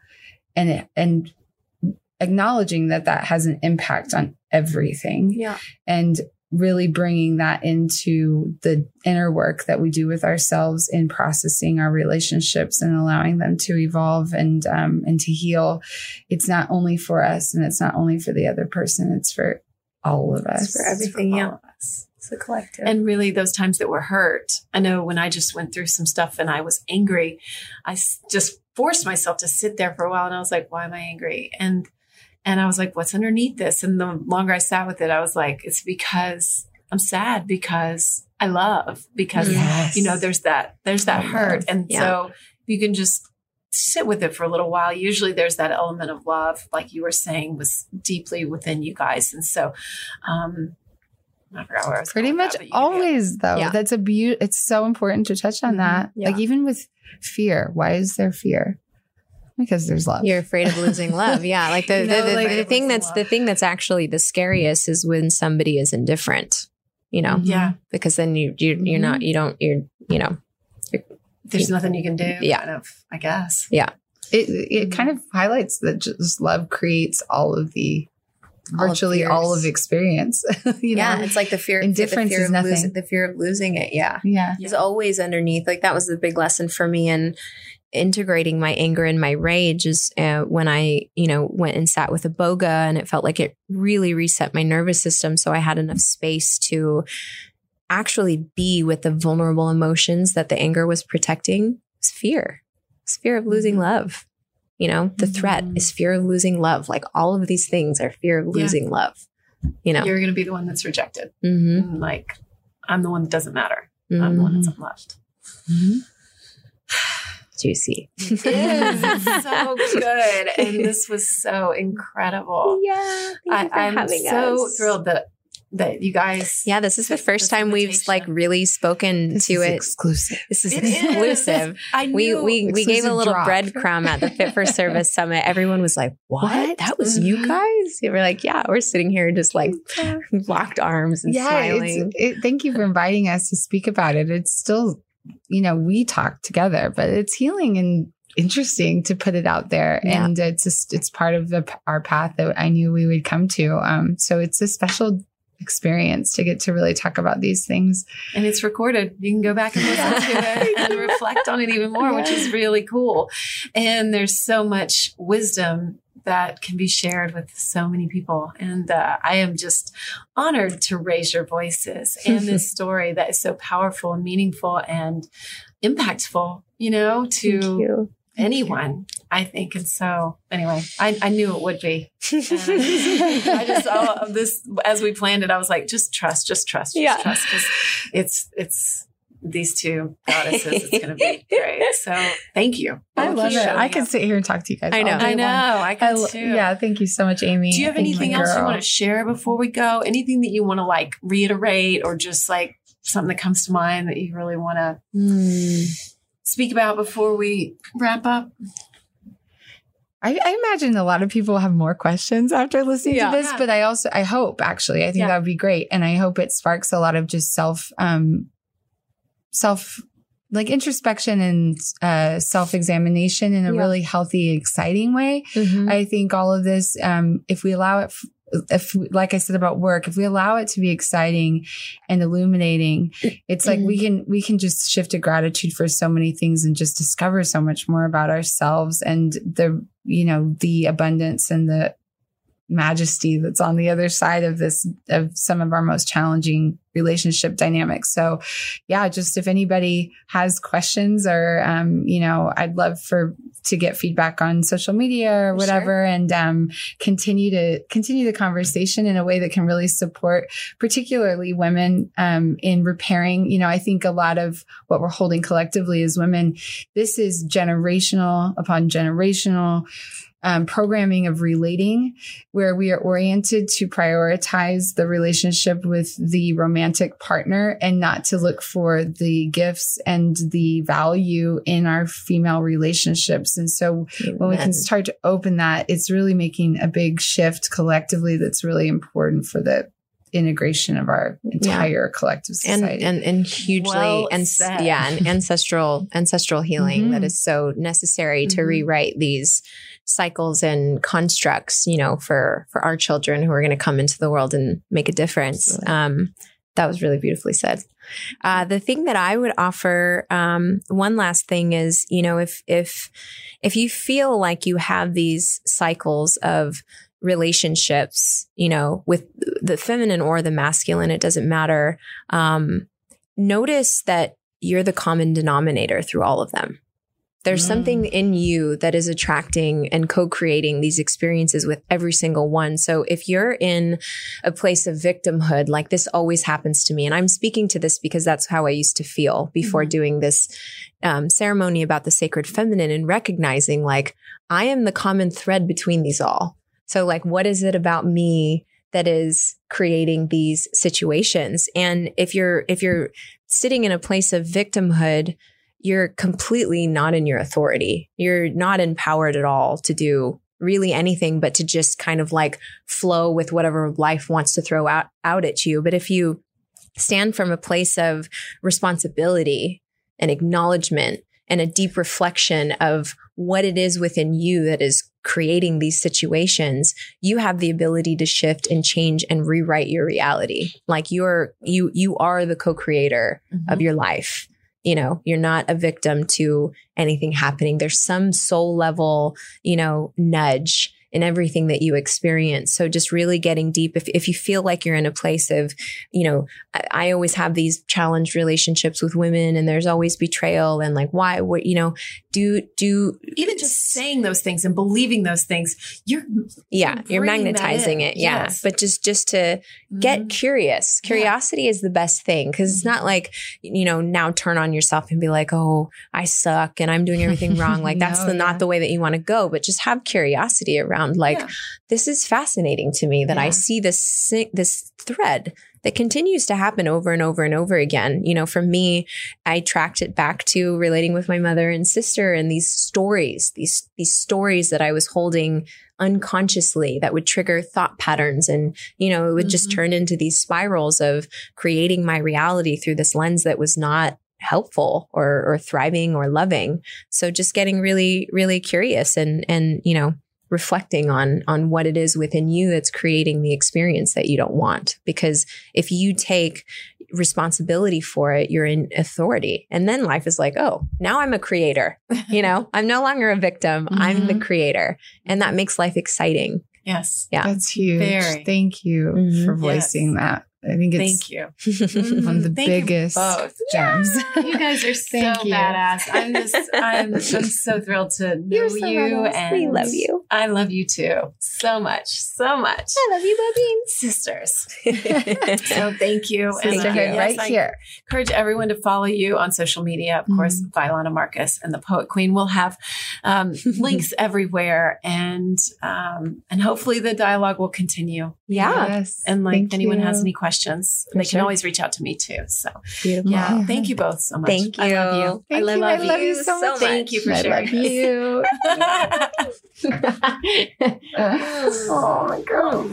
and acknowledging that has an impact on everything. Yeah. And really bringing that into the inner work that we do with ourselves in processing our relationships and allowing them to evolve and to heal. It's not only for us and it's not only for the other person. It's for all of us. It's for everything. all Yeah. of us. It's a collective. And really those times that were hurt. I know when I just went through some stuff and I was angry, I just forced myself to sit there for a while. And I was like, why am I angry? And I was like, what's underneath this? And the longer I sat with it, I was like, it's because I'm sad because I love, because, you know, there's that hurt. And so you can just sit with it for a little while. Usually there's that element of love, like you were saying, was deeply within you guys. And so, I forgot where I was Pretty going with much that, but you- always though. Yeah. That's it's so important to touch on that. Yeah. Like even with fear, why is there fear? Because there's love. You're afraid of losing love. Yeah. Like the, You know, the, like the thing losing that's love. the thing that's actually the scariest is when somebody is indifferent, you know, Yeah. because then you're not, you know, There's nothing you can do. Yeah. Kind of, I guess. It kind of highlights that just love creates all of the virtually fears. all of experience. You know? it's like the fear, Indifference the fear is of nothing. the fear of losing it. Yeah. Yeah. Is always underneath. Like that was the big lesson for me in integrating my anger and my rage is when I, you know, went and sat with Iboga, and it felt like it really reset my nervous system. So I had enough space to actually be with the vulnerable emotions that the anger was protecting. It's fear. It's fear of losing love. You know, the threat is fear of losing love. Like all of these things are fear of losing love, you know? You're going to be the one that's rejected. Mm-hmm. And like, I'm the one that doesn't matter. I'm the one that's unloved. Juicy. It is. It's so good. And this was so incredible. Yeah. I'm so thrilled that you guys. Yeah, this is the first time we've like really spoken to it. Exclusive. This is exclusive. I knew. We gave a little drop. breadcrumb at the Fit for Service Summit. Everyone was like, "What? That was you guys?" We were like, "Yeah." We're sitting here just like locked arms and smiling. Thank you for inviting us to speak about it. It's still, we talk together, but it's healing and interesting to put it out there. Yeah. And it's part of our path that I knew we would come to. So it's a special experience to get to really talk about these things. And it's recorded. You can go back and listen to it and reflect on it even more, which is really cool. And there's so much wisdom that can be shared with so many people. And I am just honored to raise your voices in this story that is so powerful and meaningful and impactful, to anyone, I think. And so anyway, I knew it would be. And I just saw this as we planned it. I was like, just trust. Because it's these two goddesses. It's going to be great. So thank you. I love it. I could sit here and talk to you guys. I know. all day long. I can too. Yeah. Thank you so much, Amy. Do you have anything else you want to share before we go? Anything that you want to like reiterate or just like something that comes to mind that you really want to speak about before we wrap up? I imagine a lot of people have more questions after listening to this, but I hope actually, I think that would be great. And I hope it sparks a lot of just self like introspection and self-examination in a really healthy, exciting way. Mm-hmm. I think all of this, if we allow it, like I said about work, if we allow it to be exciting and illuminating, it's like we can just shift to gratitude for so many things and just discover so much more about ourselves and the abundance and the majesty that's on the other side of this, of some of our most challenging relationship dynamics. So yeah, just if anybody has questions or, I'd love to get feedback on social media or whatever, and continue the conversation in a way that can really support particularly women in repairing. I think a lot of what we're holding collectively as women, this is generational upon generational programming of relating, where we are oriented to prioritize the relationship with the romantic partner and not to look for the gifts and the value in our female relationships. And so when we can start to open that, it's really making a big shift collectively that's really important for the integration of our entire collective society. And hugely and ancestral healing that is so necessary to rewrite these cycles and constructs, for our children who are going to come into the world and make a difference. That was really beautifully said. The thing that I would offer, one last thing is, if you feel like you have these cycles of relationships, with the feminine or the masculine, it doesn't matter. Notice that you're the common denominator through all of them. There's something in you that is attracting and co-creating these experiences with every single one. So if you're in a place of victimhood, like this always happens to me, and I'm speaking to this because that's how I used to feel before doing this ceremony about the sacred feminine, and recognizing like I am the common thread between these all. So like, what is it about me that is creating these situations? And if you're sitting in a place of victimhood, you're completely not in your authority. You're not empowered at all to do really anything but to just kind of like flow with whatever life wants to throw out at you. But if you stand from a place of responsibility and acknowledgement and a deep reflection of what it is within you that is creating these situations, you have the ability to shift and change and rewrite your reality. Like you are the co-creator of your life. You're not a victim to anything happening. There's some soul level, nudge in everything that you experience. So just really getting deep. If you feel like you're in a place of, I always have these challenged relationships with women, and there's always betrayal and like, why, what, do even just saying those things and believing those things, you're magnetizing it. Yeah. Yes. But just to get curious. Curiosity is the best thing. Cause it's not like, now turn on yourself and be like, oh, I suck and I'm doing everything wrong. Like that's not the way that you want to go, but just have curiosity around like, this is fascinating to me that I see this thread that continues to happen over and over and over again. For me, I tracked it back to relating with my mother and sister and these stories that I was holding unconsciously that would trigger thought patterns. And, it would just turn into these spirals of creating my reality through this lens that was not helpful or thriving or loving. So just getting really, really curious and reflecting on what it is within you that's creating the experience that you don't want. Because if you take responsibility for it, you're in authority. And then life is like, oh, now I'm a creator. I'm no longer a victim. I'm the creator. And that makes life exciting. Yes. Yeah. That's huge. Very. Thank you for voicing that. I think it's Thank you. one of the biggest gems. You guys are so badass. I'm so thrilled to know You're so you, badass. and We love you. I love you too, so much. I love you, Bobine. Sisters. So thank you, Sisterhood right here. Encourage everyone to follow you on social media. Of course, Vylana Marcus and the Poet Queen will have links everywhere, and hopefully the dialogue will continue. Yeah. Yes. And Thank if anyone you. has any questions, they can always reach out to me too. So Beautiful. yeah, thank you both so much. Thank you. I love you. Thank you. I love you so much. Thank you for I sharing. love you. Oh my God.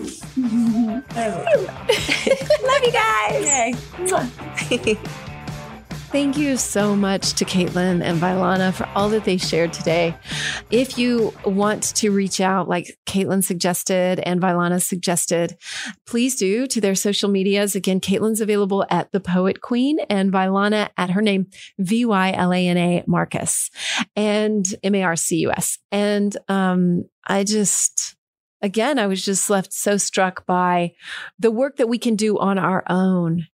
Love you guys. Thank you so much to Caitlin and Vylana for all that they shared today. If you want to reach out like Caitlin suggested and Vylana suggested, please do to their social medias. Again, Caitlin's available at The Poet Queen and Vylana at her name, Vylana Marcus and Marcus. And I was just left so struck by the work that we can do on our own,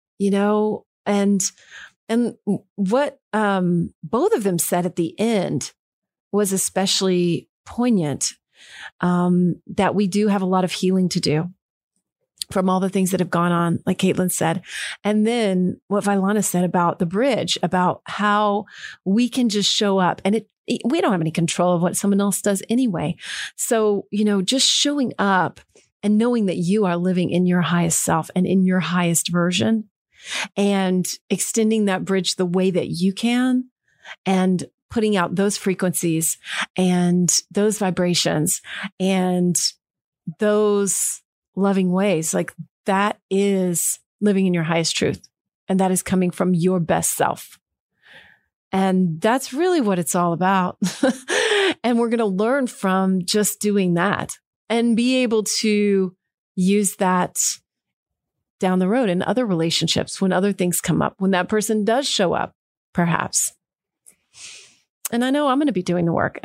and what both of them said at the end was especially poignant, that we do have a lot of healing to do from all the things that have gone on, like Caitlin said. And then what Vylana said about the bridge, about how we can just show up and we don't have any control of what someone else does anyway. So, just showing up and knowing that you are living in your highest self and in your highest version, and extending that bridge the way that you can and putting out those frequencies and those vibrations and those loving ways, like that is living in your highest truth. And that is coming from your best self. And that's really what it's all about. And we're going to learn from just doing that and be able to use that down the road in other relationships, when other things come up, when that person does show up, perhaps. And I know I'm going to be doing the work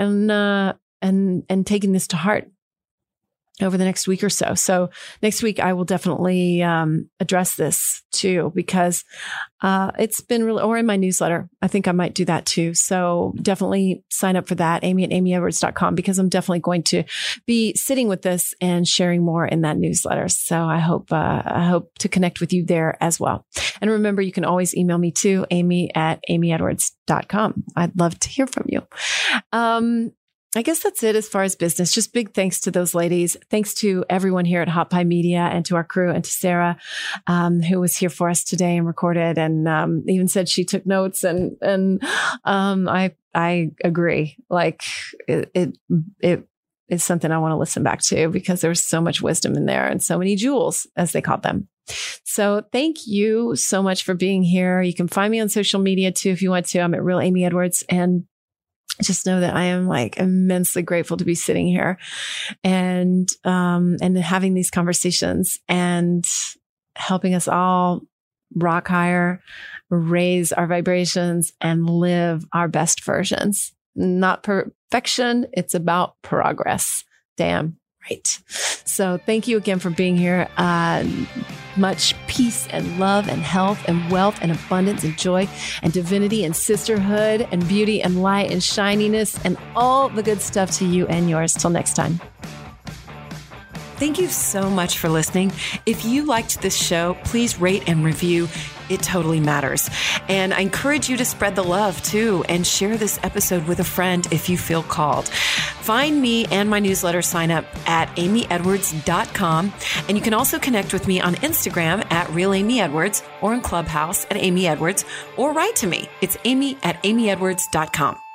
and taking this to heart over the next week or so. So next week, I will definitely address this too, because it's been really, or in my newsletter, I think I might do that too. So definitely sign up for that, amy@amyedwards.com, because I'm definitely going to be sitting with this and sharing more in that newsletter. So I hope to connect with you there as well. And remember, you can always email me too, amy@amyedwards.com. I'd love to hear from you. I guess that's it as far as business. Just big thanks to those ladies. Thanks to everyone here at Hot Pie Media and to our crew and to Sarah, who was here for us today and recorded and even said she took notes. And I agree. Like it is something I want to listen back to, because there's so much wisdom in there and so many jewels, as they called them. So thank you so much for being here. You can find me on social media too if you want to. I'm at Real Amy Edwards, and just know that I am like immensely grateful to be sitting here and having these conversations and helping us all rock higher, raise our vibrations, and live our best versions. Not perfection. It's about progress. Damn Right. So thank you again for being here. Much peace and love and health and wealth and abundance and joy and divinity and sisterhood and beauty and light and shininess and all the good stuff to you and yours. Till next time. Thank you so much for listening. If you liked this show, please rate and review. It totally matters. And I encourage you to spread the love too and share this episode with a friend if you feel called. Find me and my newsletter sign up at amyedwards.com. And you can also connect with me on Instagram at Real Amy Edwards or in Clubhouse at Amy Edwards, or write to me. It's amy@amyedwards.com.